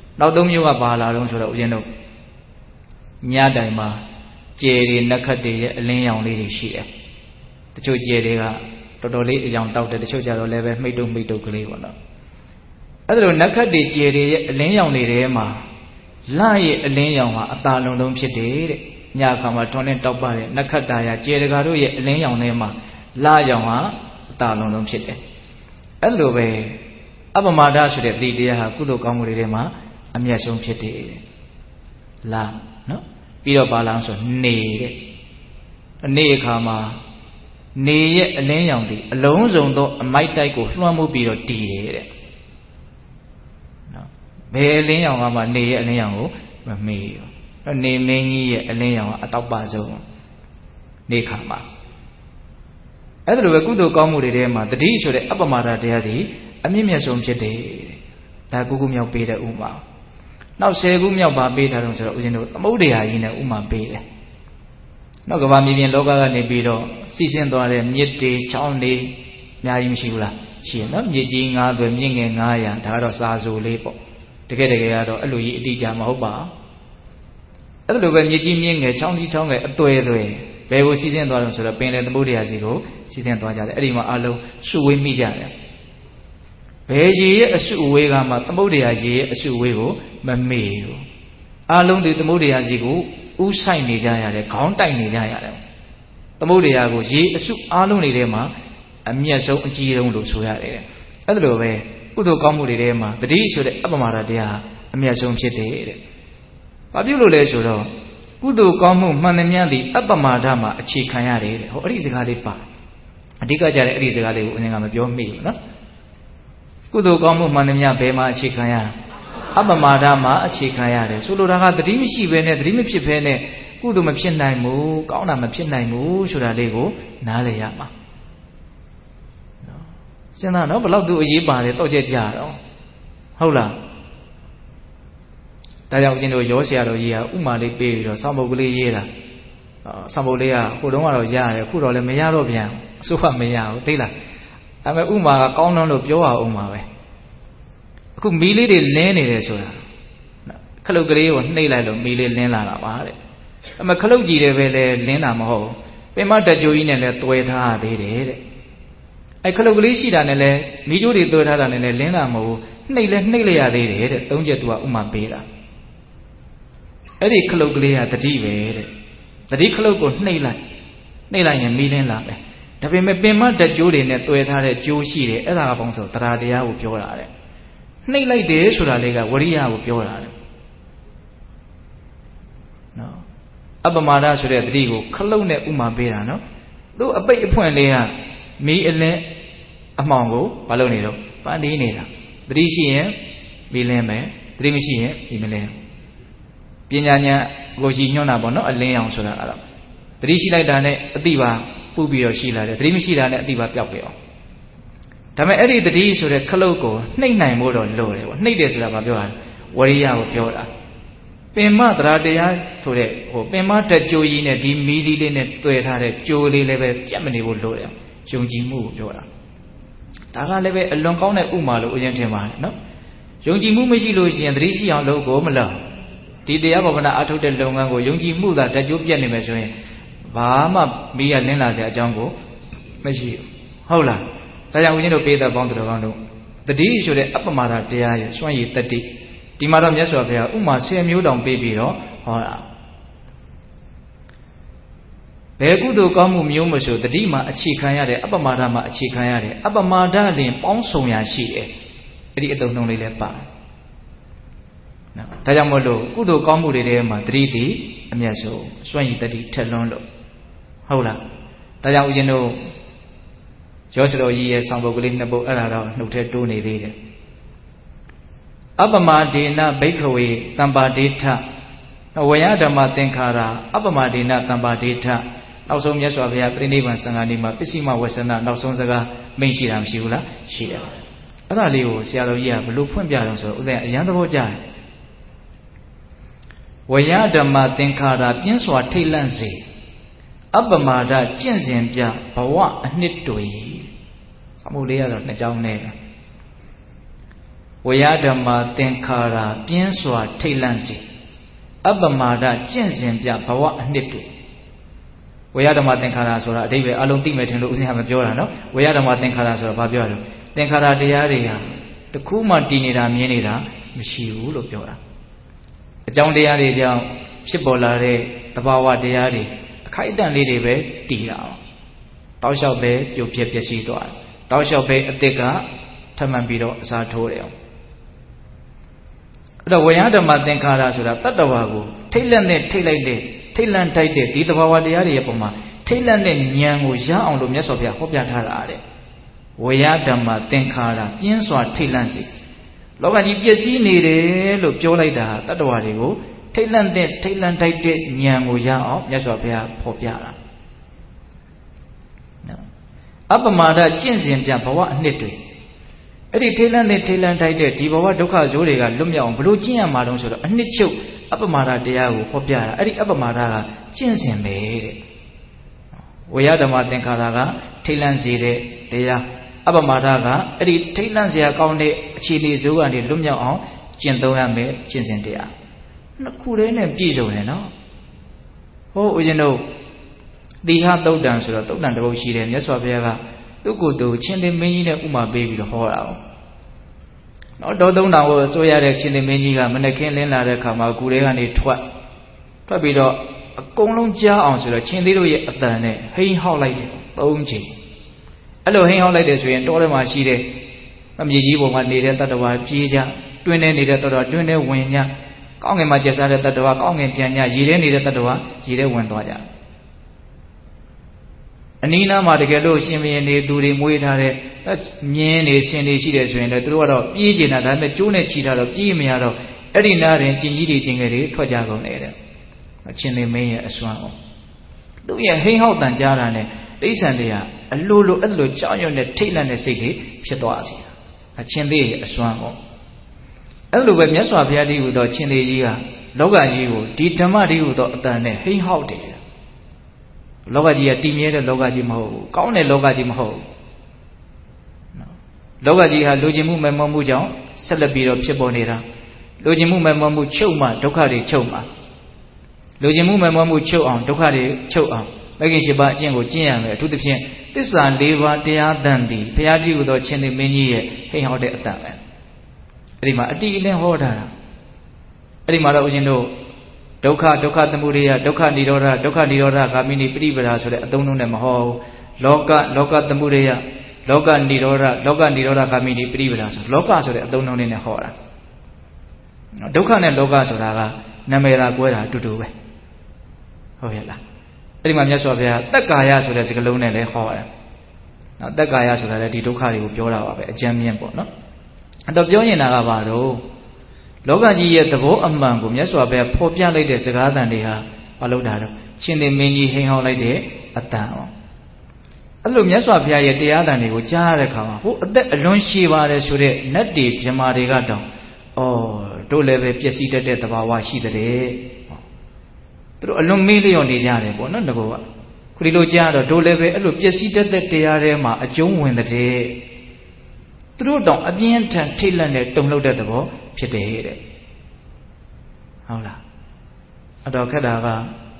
Speaker 1: နောက်သုံးမျိုးကပါလာတော့ဆိုတော့ဦးဇင်းတို့ညတိုင်မှာကျေတွေနက္ခတ်တွေရဲ့အလင်းရောင်လေးတွေရှိတယ်တချို့ကျေတွေကတော်တော်လေးအယောင်တောက်တယ်တချို့ကြတော့လည်းပဲမိတ်တုတ်ကလေးပေါ့နော်အဲ့ဒါလိုနက္ခတ်တွေကျေတွေရဲ့အလင်းရောင်တွေထဲမှာလရဲ့အလင်းရောင်ဟာအသာလုံးဆုံးဖြစ်တယ်တဲ့ညအခါမှာထွန်းလင်းတောက်ပတဲ့နက္ခတ်တာယာကျေတကာတို့ရဲ့အလင်းရောင်ထဲမှာလရောင်ဟာအသာလုံးဆုံးဖြစ်တယ်အဲ့လိုပဲအပမဒဆိုတဲ့ဒီတရားဟာကုသိုလ်ကောင်းမှုတွေထဲမှာအမြတ်ဆုံးဖြစ်တယ်လာနော်ပြီးတော့ပါလာအောင်ဆိုနေတဲ့နေ့အခါမှာနေရဲ့အလင်းရောင်ဒီအလုံးစုံသောအမိုက်တိုက်ကိုလွှမ်းမိုးပြီးတော့တည်တယ်တဲ့နော်ဘယ်အလင်းရောင်ကမှနေရဲ့အလင်းရောင်ကိုမမေ့ဘူးနေမင်းကြီးရဲ့အလင်းရောင်ကအတောက်ပဆုံးနေခါမှာအဲ့ဒါလိုပဲကုသိုလ်ကောင်းမှုတွေထဲမှာတတိဆိုတဲ့အပမဒတရားဒီအမြင့်မြတ်ဆုံးဖြစ်တယ်ဒါကုမြောက်ပေးတဲ့ဥမာနောက်10ခုမြောက်ပါပေးထားတော့ဆိုတော့ဦးဇင်းတို့သမုဒ္ဒရာကြီးနဲ့ဥမာပေးတယ်နောက်ကဘာမြေပြင်လောကကနေပြီးတော့စီးဆင်းသွားတဲ့မြစ်တွေချောင်းတွေအများကြီးမရှိဘူးလားရှိရနော်မြစ်ကြီး9သွယ်မြစ်ငယ်900ဒါကတော့စာဆိုလေးပေါ့တကယ်ကတော့အဲ့လိုကြီးအတိအကျမဟုတ်ပါအဲ့လိုပဲမြစ်ကြီးမြစ်ငယ်ချောင်းကြီးချောင်းငယ်အသွယ်ဘယ်ကိုစီးဆင်းသွားတော့ဆိုတော့ပင်လယ်သမုဒ္ဒရာစီကိုစီးဆင်းသွားကြတယ်အဲ့ဒီမှာအလုံးစုဝေးမိကြတယ်ဘယ်ရေရဲ့အစုအဝေးကမှသမုဒ္ဒရာရေရဲ့အစုအဝေးကိုမမေ့ဘူးအလုံးဒီသမုဒ္ဒရာစီကိုဥဆိုင်နေကြရတယ်ခေါင်းတိုက်နေကြရတယ်သမုဒ္ဒရာကိုရေအစုအလုံးတွေထဲမှာအမျက်ဆုံးအကြီးဆုံးလို့ဆိုရတယ်အဲ့ဒါလိုပဲကုသိုလ်ကောင်းမှုတွေထဲမှာတတိဆိုတဲ့အပမဒတရားအမျက်ဆုံးဖြစ်တယ်တဲ့ဘာဖြစ်လို့လဲဆိုတော့ကုသိုလ်ကောင်းမှုမှန်သမျှသည်အပမဒမှာအခြေခံရတယ်တဲ့ဟောအဲ့ဒီစကားလေးပါအဓိကကြတဲ့အဲ့ဒီစကားလေးကိုအရင်ကမပြောမိဘူးနော်ကုသိုလ်ကောင်းမှုမှန်သမျှဘယ်မှာအခြေခံရအပမဒမှာအခြေခံရတယ်ဆိုလိုတာကတတိမရှိဘဲနဲ့တတိမဖြစ်ဘဲနဲ့ကုသိုလ်မဖြစ်နိုင်ဘူးကောင်းတာမဖြစ်နိုင်ဘူးဆိုတာလေးကိုနားလည်ရမှာစဉ်းစားနော်ဘလောက်သူအရေးပါတယ်တော့ချက်ကြတော့ဟုတ်လားဒါကြောင့်ဦးဇင်းတို့ရောဆရာတော်ကြီးကဥမာလေးပေးပြီးတော့ဆောင်းပုတ်ကလေးရေးတာဆောင်းပုတ်လေးကဟိုတုန်းကတော့ရတယ်ခုတော့လည်းမရတော့ပြန်အစိုးရမရဘူးသိလားဒါပေမဲ့ဥမာကကောင်းလွန်းလို့ပြောအောင်ပါပဲအခုမီးလေးတွေလင်းနေတယ်ဆိုတာခလုတ်ကလေးကိုနှိပ်လိုက်လို့မီးလေးလင်းလာတာပါတဲ့ဒါပေမဲ့ခလုတ်ကြီးတယ်ပဲလဲလင်းတာမဟုတ်ဘူးပင်မတကြိုကြီးနဲ့လဲတွဲထားသေးတယ်တဲ့အဲခလုတ်ကလေးရှိတာနဲ့လဲမီးကြိုးတွေတွဲထားတာနဲ့လဲလင်းတာမဟုတ်ဘူးနှိပ်လဲနှိပ်လိုက်ရသေးတယ်တဲ့သုံးချက်သူကဥမာပေးတာအဲ့ဒီခလုတ်ကလေးကတတိပဲတဲ့တတိခလုတ်ကိုနှိပ်လိုက်ရင်မီးလင်းလာမယ်ဒါပေမဲ့ပင်မတကြိုးတွေနဲ့တွဲထားတဲ့ကြိုးရှိတယ်အဲ့ဒါကဘောင်းဆိုတရားတရားကိုပြောတာတဲ့နှိပ်လိုက်တယ်ဆိုတာလေးကဝရိယကိုပြောတာတဲ့နော်အပမဒဆိုတဲ့တတိကိုခလုတ်နဲ့ဥမာပေးတာနော်သူ့အပိတ်အဖွင့်လေးကမီးအလင်းအမှောင်ကိုမလုပ်နေတော့ပန်းတီးနေတာတတိရှိရင်မီးလင်းမယ်တတိမရှိရင်မီးမလင်းပညာဉာဏ်ကိုရှိညွှန်းတာပေါ့နော်အလင်းအောင်ဆိုတာအဲ့တော့တတိရှိလိုက်တာနဲ့အတိပါပူပြီးတော့ရှိလာတယ်တတိမရှိတာနဲ့အတိပါပျောက်ပြအောင်ဒါပေမဲ့အဲ့ဒီတတိဆိုတဲ့ခလုတ်ကိုနှိမ့်နိုင်ဖို့တော့လိုတယ်ပေါ့နှိမ့်တယ်ဆိုတာဘာပြောတာဝရိယကိုပြောတာပင်မတရားတရားဆိုတဲ့ဟိုပင်မတက်ကြိုးကြီးနဲ့ဒီမီးလေးနဲ့တွေ့ထားတဲ့ကြိုးလေးလည်းပဲပြတ်မနေဖို့လိုတယ်ယုံကြည်မှုကိုပြောတာဒါကလည်းပဲအလွန်ကောင်းတဲ့ဥမာလို့အရင်ထင်ပါတယ်နော်ယုံကြည်မှုမရှိလို့ရှိရင်တတိရှိအောင်လုပ်ကိုမလုပ်ဒီတရားဘာဝနာအထုတ်တဲ့လုပ်ငန်းကိုယုံကြည်မှုသာတက်ကြိုးပြတ်နေမယ်ဆိုရင်ဘာမှမီးရလင်းလာစရာအကြောင်းကိုမရှိဘူးဟုတ်လားဒါကြောင့်ဦးဇင်းတို့ပေးတဲ့ပေါင်းတော်ကောင်းတို့တတိဆိုတဲ့အပမဒတရားရဲ့စွန့်ရည်တတိဒီမှာတော့မြတ်စွာဘုရားဥမာ10မျိုးတောင်ပေးပြီးတော့ဟောတာဘယ်ကုသိုလ်ကောင်းမှုမျိုးမဆိုတတိမှာအခြေခံရတဲ့အပမဒမှာအခြေခံရတဲ့အပမဒလင်ပေါင်းစုံရာရှိတယ်အဲ့ဒီအတုံနှုံးလေးလည်းပါနော်ဒါကြောင့်မို့လို့ကုသိုလ်ကောင်းမှုတွေထဲမှာတတိတိအမြတ်ဆုံးစွန့်ရည်တတိထက်လွန်းလို့ဟုတ်လားဒါကြောင့်ဦးဇင်းတို့ရောစတော်ကြီးရဲ့ဆောင်းပုဒ်ကလေးနှစ်ပုဒ်အဲ့ဒါတော့နှုတ်ထဲတိုးနေသေးတယ်အပမဒေနဘိက္ခဝေတမ္ပါဒေထဝယဓမ္မသင်္ခါရအပမဒေနတမ္ပါဒေထနောက်ဆုံးမြတ်စွာဘုရားပြိဋိဘံ15နေ့မှာပစ္စည်းမဝဆနနောက်ဆုံးစကားမိန့်ရှိတာမရှိဘူးလားရှိတယ်အဲ့ဒါလေးကိုဆရာတော်ကြီးကဘလို့ဖွင့်ပြတော့ဆိုတော့ဦးဇင်းအရန်သဘောကျတယ်ဝယဓမ္မသင်္ခါရပြင်းစွာထိတ်လန့်စေအပမာဒကျင့်စဉ်ပြဘဝအနှစ်တွေသမုတ်လေးရတော့နှစ်ကြောင်းနဲ့ဝေယဓမ္မသင်္ခါရပြင်းစွာထိတ်လန့်စေအပ္ပမာဒကျင့်စဉ်ပြဘဝအနှစ်တွေဝေယဓမ္မသင်္ခါရဆိုတာအဓိပ္ပာယ်အလုံးသိမယ်ထင်လို့ဦးဇင်းကမပြောတာနော်ဝေယဓမ္မသင်္ခါရဆိုတာဘာပြောရလဲသင်္ခါရတရားတွေဟာတခုမှတည်နေတာမြင်နေတာမရှိဘူးလို့ပြောတာအကြောင်းတရားတွေကြောင့်ဖြစ်ပေါ်လာတဲ့သဘာဝတရားတွေအခိုက်အတန့်လေးတွေပဲတည်တာတောက်လျှောက်ပဲပြုတ်ပြက်ပျက်စီးသွားတယ်တောက်လျှောက်ပဲအစ်စ်ကထမှန်ပြီးတော့အစားထိုးတယ်အဲ့တော့ဝေယဓမ္မသင်္ခါရဆိုတာတတ္တဝါကိုထိတ်လန့်တဲ့ထိတ်လိုက်တဲ့ထိတ်လန့်တိုက်တဲ့ဒီသဘာဝတရားတွေရဲ့ပုံမှာထိတ်လန့်တဲ့ဉာဏ်ကိုရအောင်လို့မြတ်စွာဘုရားဟောပြထားတာတဲ့ဝေယဓမ္မသင်္ခါရပြင်းစွာထိတ်လန့်စေလောကကြီးပျက်စီးနေတယ်လို့ပြောလိုက်တာတတ္တဝါတွေကိုထိတ်လန့်တဲ့ထိတ်လန့်တိုက်တဲ့ဉာဏ်ကိုရအောင်မြတ်စွာဘုရားဖော်ပြတာအပ္ပမာဒကျင့်စဉ်ပြဘဝအနှစ်တွေအဲ့ဒီထိတ်လန့်တဲ့ထိတ်လန့်တိုက်တဲ့ဒီဘဝဒုက္ခဇိုးတွေကလွတ်မြောက်အောင်ဘလို့ကျင့်ရမှာတုံးဆိုတော့အနှစ်ချုပ်အပ္ပမာဒတရားကိုဟောပြတာအဲ့ဒီအပ္ပမာဒကကျင့်စဉ်ပဲတဲ့ဝေယဓမ္မသင်္ခါရကထိတ်လန့်စေတဲ့တရားအပ္ပမာဒကအဲ့ဒီထိတ်လန့်စရာကောင်းတဲ့အခြေအနေဇိုးကနေလွတ်မြောက်အောင်ကျင့်သုံးရမယ်ကျင့်စဉ်တရားနှစ်ခုတည်းနဲ့ပြည့်စုံတယ်နော်ဟိုဦးဇင်းတို့တိဟသုတ်တံဆိုတော့သုတ်တံတစ်ပုဒ်ရှိတယ်မြတ်စွာဘုရားကသူ့ကိုယ်သူချင်းတင်မင်းကြီးနဲ့ဥမာပေးပြီးတော့ဟောတာ။နော်တောသုံးတောင်ကိုဆိုရတဲ့ချင်းတင်မင်းကြီးကမနေ့ခင်းလင်းလာတဲ့အခါမှာကူထဲကနေထွက်ပြီးတော့အကုန်လုံးကြားအောင်ဆိုတော့ချင်းသေးတို့ရဲ့အတန်နဲ့ဟိန်းဟောက်လိုက်တယ်၃ချိန်။အဲ့လိုဟိန်းဟောက်လိုက်တယ်ဆိုရင်တောထဲမှာရှိတဲ့အမြေကြီးပေါ်မှာနေတဲ့တတ္တဝါပြေးကြတွင်းထဲနေတဲ့တတ္တဝါတွင်းထဲဝင်ကြကောင်းငင်မှာကျက်စားတဲ့တတ္တဝါကောင်းငင်ပြန်ကြရေထဲနေတဲ့တတ္တဝါရေထဲဝင်သွားကြ။အနီးနားမှာတကယ်လို့ရှင်ဘုရင်တွေသူတွေမွေးထားတဲ့မြင်းတွေဆင်တွေရှိတယ်ဆိုရင်လည်းသူတို့ကတော့ပြေးကျင်တာဒါပေမဲ့ကျိုးနဲ့ချီထားတော့ပြေးမရတော့အဲ့ဒီနားရင်ကျင်ကြီးတွေကျင်ငယ်တွေထွက်ကြကုန်တယ်တဲ့အချင်းလေးမင်းရဲ့အစွမ်းအောင်သူ့ရဲ့ဟိန်းဟောက်တန်ကြားတာနဲ့တိဋ္ဌံတွေကအလိုလိုအဲ့လိုကြောက်ရွံ့တဲ့ထိတ်လန့်တဲ့စိတ်တွေဖြစ်သွားစေတာအချင်းလေးရဲ့အစွမ်းအောင်အဲ့လိုပဲမြတ်စွာဘုရားတည်းဟူသောချင်းလေးကြီးကလောကကြီးကိုဒီဓမ္မတည်းဟူသောအတန်နဲ့ဟိန်းဟောက်တယ်လောကကြီးကတည်မြဲတဲ့လောကကြီးမဟုတ်ဘူးကောင်းတဲ့လောကကြီးမဟုတ်ဘူးလောကကြီးဟာလူကျင်မှုမဲ့မောမှုကြောင့်ဆက်လက်ပြီးတော့ဖြစ်ပေါ်နေတာလူကျင်မှုမဲ့မောမှုချုပ်မှဒုက္ခတွေချုပ်မှလူကျင်မှုမဲ့မောမှုချုပ်အောင်ဒုက္ခတွေချုပ်အောင်မဂ္ဂင်၈ပါးအကျင့်ကိုကျင့်ရမယ်အထူးသဖြင့်သစ္စာ၄ပါးတရားတန်သည်ဘုရားတည်းဟူသောချင်းသေမင်းကြီးရဲ့ဟိန်ဟောတဲ့အတန်ပဲအဲ့ဒီမှာအတိအလင်းဟောတာအဲ့ဒီမှာတော့ဦးဇင်းတို့ဒုက္ခသမုဒယဒုက္ခនិရောဓဂါမိနိပရိပဒါဆိုတဲ့အသုံးလုံးနဲ့မဟောဘူးလောကသမုဒယလောကនិရောဓဂါမိနိပရိပဒါဆိုလောကဆိုတဲ့အသုံးလုံးလေးနဲ့ဟောတာဒုက္ခနဲ့လောကဆိုတာကနာမည်သာကွဲတာအတူတူပဲဟုတ်ရဲ့လားအဲ့ဒီမှာမြတ်စွာဘုရားတက္ကာယဆိုတဲ့စကားလုံးနဲ့လည်းဟောတယ်နော်တက္ကာယဆိုတာလည်းဒီဒုက္ခတွေကိုပြောတာပါပဲအကျဉ်းမြင့်ပေါ့နော်အဲ့တော့ပြောနေတာကဘာလို့လောကကြီးရဲ့သဘောအမှန်ကိုမြတ်စွာဘုရားဖော်ပြလိုက်တဲ့စကားသံတွေဟာမလုပ်တာတော့ချင်းသေမင်းကြီးဟိန်ဟောက်လိုက်တဲ့အတန်အောင်အဲ့လိုမြတ်စွာဘုရားရဲ့တရားသံတွေကိုကြားရတဲ့အခါမှာဟိုအသက်အလွန်ရှည်ပါတယ်ဆိုတဲ့နတ်တွေမြမာတွေကတော့တို့လည်းပဲပျက်စီးတတ်တဲ့သဘာဝရှိတဲ့သူတို့အလွန်မေးလျော့နေကြတယ်ပေါ့နော်ငကောကခုဒီလိုကြားတော့တို့လည်းပဲအဲ့လိုပျက်စီးတတ်တဲ့တရားတွေမှာအကျုံးဝင်တဲ့သူတို့တောင်အပြင်းထန်ထိတ်လန့်တဲ့တုန်လှုပ်တဲ့သဘောဖြစ်တယ်တဲ့ဟုတ်လားအတော်ခက်တာက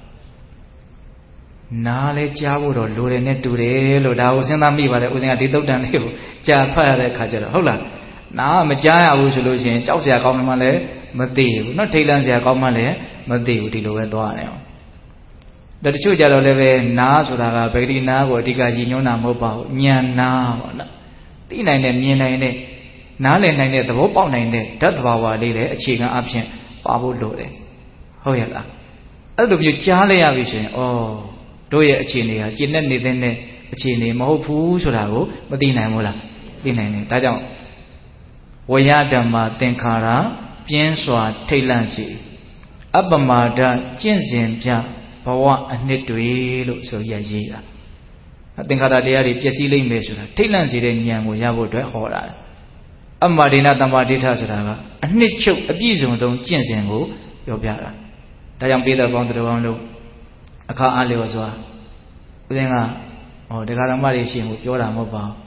Speaker 1: နားလဲကြားဖို့တော့လိုတယ်နဲ့တူတယ်လို့ဒါကိုစဉ်းစားမိပါတယ်ဦးဇင်းကဒီသုတ်တန်လေးကိုကြားဖတ်ရတဲ့အခါကျတော့ဟုတ်လားနားမကြားရဘူးဆိုလို့ရှိရင်ကြောက်စရာကောင်းမှလည်းမသိဘူးเนาะထိတ်လန့်စရာကောင်းမှလည်းမသိဘူးဒီလိုပဲသွားရတယ်အောင်ဒါတချို့ကြတော့လည်းပဲနားဆိုတာကဗေဒိနာကိုအဓိကကြီးညွှန်းတာမဟုတ်ပါဘူးဉာဏ်နာပေါ့နော်သိနိုင်တဲ့မြင်နိုင်တဲ့နားလည်နိုင်တဲ့သဘောပေါက်နိုင်တဲ့ဓာတ်သဘာဝလေးလည်းအခြေခံအဖြစ်ပါဖို့လိုတယ်ဟုတ်ရဲ့လားအဲ့လိုမျိုးကြားလိုက်ရပြီဆိုရင်တို့ရဲ့အခြေအနေဟာကျင့်နေတဲ့အခြေအနေမဟုတ်ဘူးဆိုတာကိုမသိနိုင်ဘူးလားသိနိုင်တယ်ဒါကြောင့်ဝေယဓမ္မသင်္ခါရပြင်းစွာထိတ်လန့်စေအပ္ပမာဒကျင့်စဉ်ပြဘဝအနှစ်တွေလို့ဆိုရရေးတာသင်္ခါရတရားတွေပျက်စီးလိမ့်မယ်ဆိုတာထိတ်လန့်စေတဲ့ဉာဏ်ကိုရဖို့အတွက်ဟောတာအမ္မာဒိနတမ္မာဒိဋ္ဌဆိုတာကအနှစ်ချုပ်အပြည့်စုံဆုံးကျင့်စဉ်ကိုပြောပြတာဒါကြောင့်ပိဿပေါင်းသူတော်ကောင်းတို့အခါအားလျော်စွာဦးဇင်းကတရားဓမ္မတွေရှင်ကိုပြောတာမဟုတ်ပါဘူး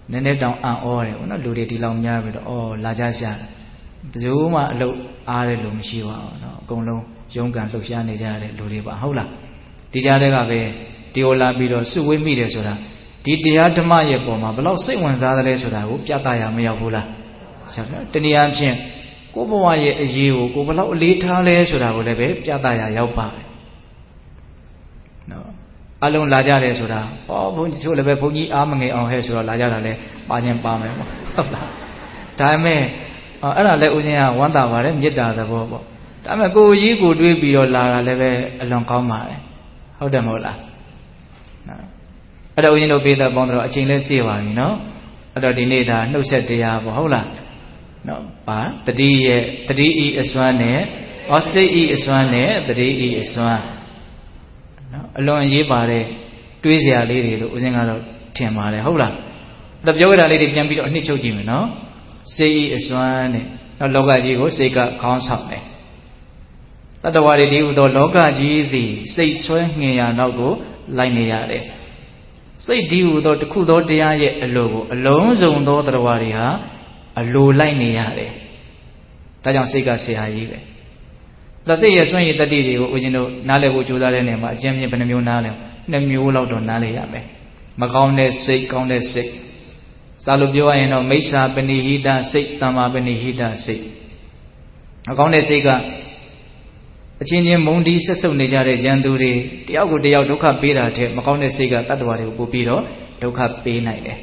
Speaker 1: nene down ore no lu de di law nya bi do la ja sha bzu ma alou aare lu mashi ba no akong long yong kan hlou sha ne ja de lu de baဟုတ်လားဒီကြားတဲ့ကပဲဒီကိုလာပြီးတော့စုဝေးမိတယ်ဆိုတာဒီတရားဓမ္မရဲ့ပုံမှာဘယ်လောက်စိတ်ဝင်စားသလဲဆိုတာကိုပြသရမရောက်ဘူးလားတနည်းအားဖြင့်ကိုဘဝရဲ့အရေးကိုကိုဘယ်လောက်အလေးထားလဲဆိုတာကိုလည်းပဲပြသရရောက်ပါတယ်နော်အလုံးလာကြတယ်ဆိုတာဟောဘုန်းကြီးတို့လည်းပဲဘုန်းကြီးအားမငယ်အောင်ဟဲ့ဆိုတော့လာကြတာလဲပါခြင်းပါမယ်ပေါ့ဟုတ်လားဒါပေမဲ့အဲ့ဒါလည်းဦးဇင်းကဝမ်းသာပါတယ်မေတ္တာသဘောပေါ့ဒါပေမဲ့ကိုကြီးကိုတွေးပြီးတော့လာတာလည်းပဲအလွန်ကောင်းပါတယ်ဟုတ်တယ်မဟုတ်လားနော်အဲ့တော့ဦးဇင်းတို့ပေးတဲ့ပေါင်းတော့အချိန်လဲစေပါပြီနော်အဲ့တော့ဒီနေ့ဒါနှုတ်ဆက်တရားပေါ့ဟုတ်လားနော်ပါတတိရဲ့တတိဤအစွမ်းနဲ့စိတ်ဤအစွမ်းနဲ့တတိဤအစွမ်းနော်အလွန်အရေးပါတဲ့တွေးစရာလေးတွေလို့ဦးဇင်းကတော့ထင်ပါတယ်ဟုတ်လားအဲ့တော့ပြောရတာလေးတွေပြန်ပြီးတော့အနှစ်ချုပ်ကြည့်မယ်နော်စိတ်ဤအစွမ်းနဲ့နော်လောကကြီးကိုစိတ်ကခေါင်းဆောင်တယ်တတ္တဝါတွေဒီဟူသောလောကကြီးသည်စိတ်ဆွဲငင်ရာနောက်ကိုလိုက်နေရတယ်စိတ်ဒီဟူသောတစ်ခုသောတရားရဲ့အလိုကိုအလုံးစုံသောတတ္တဝါတွေဟာအလိုလိုက်နေရတယ်ဒါကြောင့်စိတ်ကဆရာကြီးပဲဒါစိတ်ရဲ့စွမ်းရည်တတ္တိတွေကိုဦးဇင်းတို့နားလည်ဖို့ကြိုးစားတဲ့နေရာမှာအကျဉ်းချင်းဘယ်နှမျိုးနားလဲ2မျိုးလောက်တော့နားလည်ရမယ်မကောင်းတဲ့စိတ်ကောင်းတဲ့စိတ်စာလို့ပြောရရင်တော့မိစ္ဆာပဏိဟိတစိတ်တမ္မာပဏိဟိတစိတ်မကောင်းတဲ့စိတ်ကအချင်းချင်းမုန်းတီးဆက်ဆုပ်နေကြတဲ့ရန်သူတွေတယောက်ကိုတယောက်ဒုက္ခပေးတာတဲ့မကောင်းတဲ့စိတ်ကတတ္တဝါတွေကိုပို့ပြီးတော့ဒုက္ခပေးနိုင်တယ်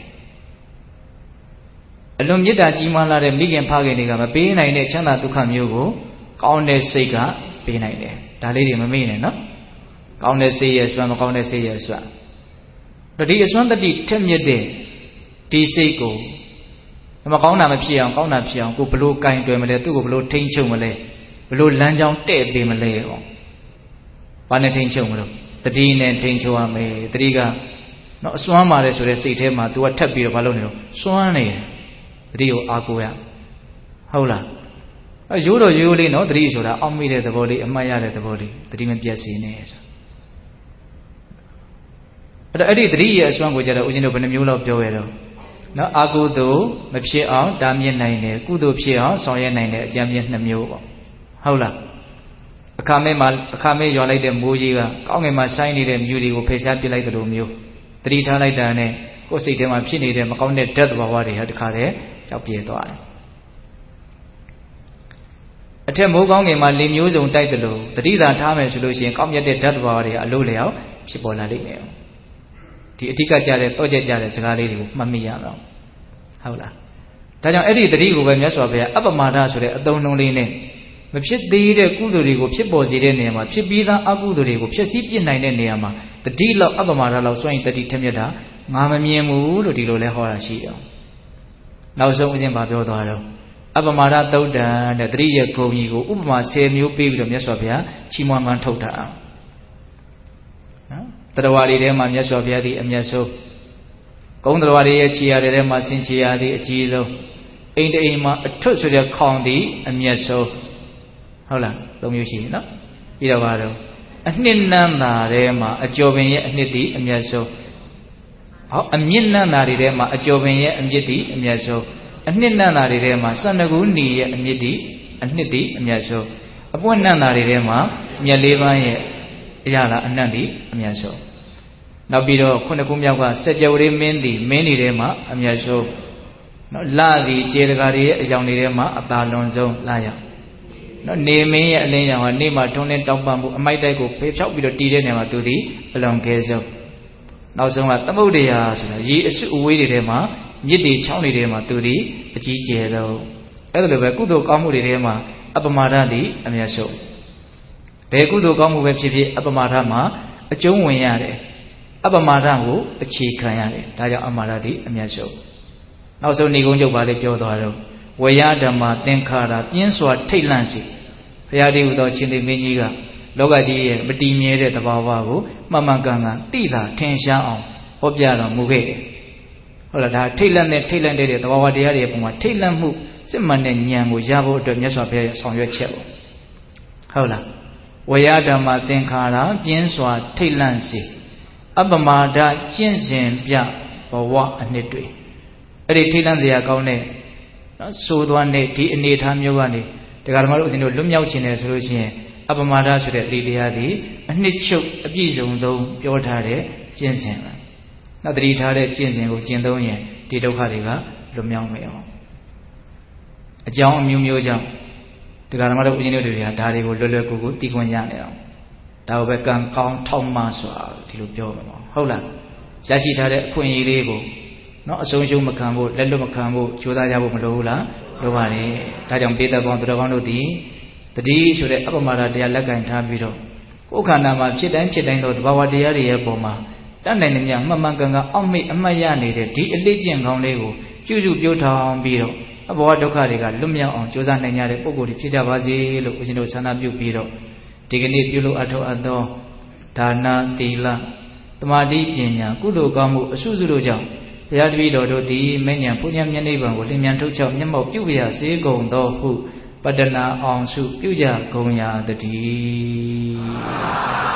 Speaker 1: အလွန်မေတ္တာကြီးမားလာတဲ့မိခင်ဖခင်တွေကမပေးနိုင်တဲ့ချမ်းသာဒုက္ခမျိုးကိုကောင်းတဲ့စိတ်ကပေးနိုင်တယ်ဒါလေးတွေမမေ့နဲ့နော်ကောင်းတဲ့စိတ်ရဲ့စွမ်းမကောင်းတဲ့စိတ်ရဲ့စွမ်းဒီအစွမ်းတတိထက်မြက်တဲ့ဒီစိတ်ကိုမကောင်းတာမဖြစ်အောင်ကောင်းတာဖြစ်အောင်ကိုဘလို့ကင်တွယ်မလဲသူ့ကိုဘလို့ထိန်းချုပ်မလဲဘလို့လမ်းကြောင်းတဲ့ပေးမလဲဟောဘာနဲ့ထိန်းချုပ်မလို့တတိနဲ့ထိန်းချုပ်ရမယ်တတိကနော်အစွမ်းပါတယ်ဆိုတဲ့စိတ်ထဲမှာ तू ကထပ်ပြီးတော့ဘာလုပ်နေတော့စွမ်းနေတယ်တတိကိုအားကိုးရဟုတ်လားရိုးတော့ရိုးလေးနော်တတိဆိုတာအောက်မိတဲ့သဘောလေးအမှတ်ရတဲ့သဘောလေးတတိမပြတ်စေနဲ့ဆိုအဲ့ဒီတတိရဲ့အစွမ်းကိုကြတော့ဦးဇင်းတို့ဘယ်နှမျိုးလောက်ပြောရတော့နော်အကုသိုလ်မဖြစ်အောင်တားမြစ်နိုင်တယ်ကုသိုလ်ဖြစ်အောင်ဆောင်ရွက်နိုင်တယ်အကြံပြ2မျိုးပေါ့ဟုတ်လားအခါမဲရွာလိုက်တဲ့မိုးကြီးကကောင်းငင်မှာဆိုင်းနေတဲ့မြူတွေကိုဖယ်ရှားပစ်လိုက်တဲ့လိုမျိုးတတိထားလိုက်တာနဲ့ကိုယ်စိတ်ထဲမှာဖြစ်နေတဲ့မကောင်းတဲ့ဓာတ်သဘာဝတွေဟာတခါတည်းကြောက်ပြေသွားတယ်အထက်မိုးကောင်းငင်မှာလေမျိုးစုံတိုက်တယ်လို့တတိသာထားမယ်ဆိုလို့ရှိရင်ကောင်းမြတ်တဲ့ဓာတ်သဘာဝတွေဟာအလို့လျောက်ဖြစ်ပေါ်လာလိမ့်မယ်ဒီအဓိကကြတဲ့တော့ကြတဲ့စကားလေးတွေကိုမှတ်မိရအောင်ဟုတ်လားဒါကြောင့်အဲ့ဒီတတိကိုပဲမြတ်စွာဘုရားအပ္ပမာဒဆိုတဲ့အသုံးနှုန်းလေးနဲ့မဖြစ်သေးတဲ့ကုသိုလ်တွေကိုဖြစ်ပေါ်စေတဲ့နေရာမှာဖြစ်ပြီးသားအကုသိုလ်တွေကိုဖျက်ဆီးပြစ်နိုင်တဲ့နေရာမှာတတိလောက်အပ္ပမာဒလောက်စွန့်ရင်တတိထက်မြက်တာငါမမြင်ဘူးလို့ဒီလိုလဲဟောတာရှိတယ်နောက်ဆုံးဦးဇင်းပါပြောသွားတော့အပ္ပမာဒသုတ်တံတဲ့တတိရဲ့ဂုဏ်ကြီးကိုဥပမာ10မျိုးပေးပြီးတော့မြတ်စွာဘုရားချီးမွမ်းမှန်းထုတ်တာနော်တရားဝါတွေထဲမှာမြတ်စွာဘုရားသည်အမျက်ဆုံးဂုဏ်တရားဝါတွေရဲ့ခြေရာတွေထဲမှာဆင်ခြေရာသည်အကြီးဆုံးအိမ်တအိမ်မှာအထွတ်ဆိုတဲ့ခေါင်သည်အမျက်ဆုံးဟုတ်လား3မျိုးရှိပြီနော်ပြီးတော့ဘာတော့အနှစ်နန်းသာထဲမှာအကျော်ပင်ရဲ့အနှစ်သည်အမျက်ဆုံးဟောအမြင့်နန်းသာတွေထဲမှာအကျော်ပင်ရဲ့အမြင့်သည်အမျက်ဆုံးအနှစ်နန်းသာတွေထဲမှာ12ခုနီရဲ့အမြင့်သည်အနှစ်သည်အမျက်ဆုံးအပွင့်နန်းသာတွေထဲမှာမြက်လေးပန်းရဲ့အရာလားအနံ့သည်အမျက်ဆုံးနောက်ပြီးတော့ခုနှစ်ခုမြောက်ကစัจ java လေးမင်းသည်မင်းတွေထဲမှာအမျက်ဆုံးနော်လသည်ခြေတကာတွေရဲ့အကြောင်းတွေထဲမှာအသာလွန်ဆုံးလာရနော်နေမင်းရဲ့အလင်းရောင်ဟာနေမှာတွန်းလင်းတောက်ပံ့မှုအမိုက်တိုက်ကိုဖေဖြောက်ပြီးတော့တီးတဲ့နေရာမှာသူသည်အလွန်ကဲဆုံးနောက်ဆုံးကသမုဒ္ဒရာဆိုတာရေအစုအဝေးတွေထဲမှာမြစ်တွေချောင်းတွေထဲမှာသူသည်အကြီးကျယ်ဆုံးအဲ့ဒါလိုပဲကုသိုလ်ကောင်းမှုတွေထဲမှာအပ္ပမာဒသည်အမျက်ဆုံးဘယ်ကုသိုလ်ကောင်းမှုပဲဖြစ်ဖြစ်အပ္ပမာဒမှာအကျုံးဝင်ရတယ်အပ္ပမာဒကိုအခြေခံရတယ်ဒါကြောင့်အပ္ပမာဒသည်အမျက်ဆုံးနောက်ဆုံးဏိဂုံးချုပ်ပါလေပြောသွားတော့ဝေယဓမ္မသင်္ခါရပြင်းစွာထိတ်လန့်စေဘုရားတည်းဟူသောရှင်သေမင်းကြီးကလောကကြီးရဲ့မတည်မြဲတဲ့သဘာဝကိုမှန်မှန်ကန်ကန်သိတာထင်ရှားအောင်ဟောပြတော်မူခဲ့တယ်ဟုတ်လားဒါထိတ်လန့်တဲ့သဘာဝတရားတွေပုံမှာထိတ်လန့်မှုစစ်မှန်တဲ့ဉာဏ်ကိုရဖို့အတွက်မြတ်စွာဘုရားရဲ့ဆောင်ရွက်ချက်ပေါ့ဟုတ်လားဝေယဓမ္မသင်္ခါရပြင်းစွာထိတ်လန့်စေအပ္ပမာဒကျင့်စဉ်ပြဘဝအနှစ်တွေအဲ့ဒီထိလန့်စရာကောင်းတဲ့နော်ဆိုသွားတဲ့ဒီအနေထားမျိုးကနေတရားဓမ္မတို့ဦးဇင်းတို့လွတ်မြောက်ခြင်းတယ်ဆိုလို့ရှိရင်အပမာဒဆိုတဲ့ဒီတရားဒီအနှစ်ချုပ်အပြည့်စုံဆုံးပြောထားတဲ့ကျင့်စဉ်ပဲနောက်တတိထားတဲ့ကျင့်စဉ်ကိုကျင့်သုံးရင်ဒီဒုက္ခတွေကလွတ်မြောက်မယ်အောင်အကြောင်းအမျိုးမျိုးကြောင့်တရားဓမ္မတို့ဦးဇင်းတို့တွေကဒါတွေကိုလွယ်လွယ်ကူကူသိခွင့်ရနေအောင်ဒါကိုပဲကံကောင်းထောက်မှစွာဒီလိုပြောမှာပေါ့ဟုတ်လားရရှိထားတဲ့အခွင့်အရေးလေးကိုနော်အဆုံးရှုံးမခံဖို့လက်လွတ်မခံဖို့ကြိုးစားကြဖို့မလိုဘူးလားလိုပါတယ်ဒါကြောင့်ပေတပေါင်းသူတော်ကောင်းတို့ဒီတတိဆိုတဲ့အပမာဒတရားလက်ကင်ထားပြီးတော့ကိုယ်ခန္ဓာမှာဖြစ်တိုင်းသောသဘာဝတရားတွေရဲ့ပုံမှာတတ်နိုင်တဲ့မြတ်မှန်မှန်ကန်ကန်အောက်မေ့အမှတ်ရနေတဲ့ဒီအလေးကျင့်ကောင်းလေးကိုပြုစုပြောထောင်ပြီးတော့အဘောဒုက္ခတွေကလွတ်မြောက်အောင်ကြိုးစားနိုင်ကြတဲ့ပုဂ္ဂိုလ်တွေဖြစ်ကြပါစေလို့ဦးဇင်းတို့ဆန္ဒပြုပြီးတော့ဒီကနေ့ပြုလို့အထောက်အသောဒါနသီလသမာဓိပညာကုသိုလ်ကောင်းမှုအစုစုတို့ကြောင့်ဘုရားတပည့်တော်တို့သည်မဉ္ဇဉ်ဘုရားမျက်နှိပ်ပံကိုလင်းမြန်ထုတ်ချောက်မျက်မှောက်ပြုပြစေကုန်သောဟုပတ္တနာအောင်စုပြုကြကုန်ရာတည်း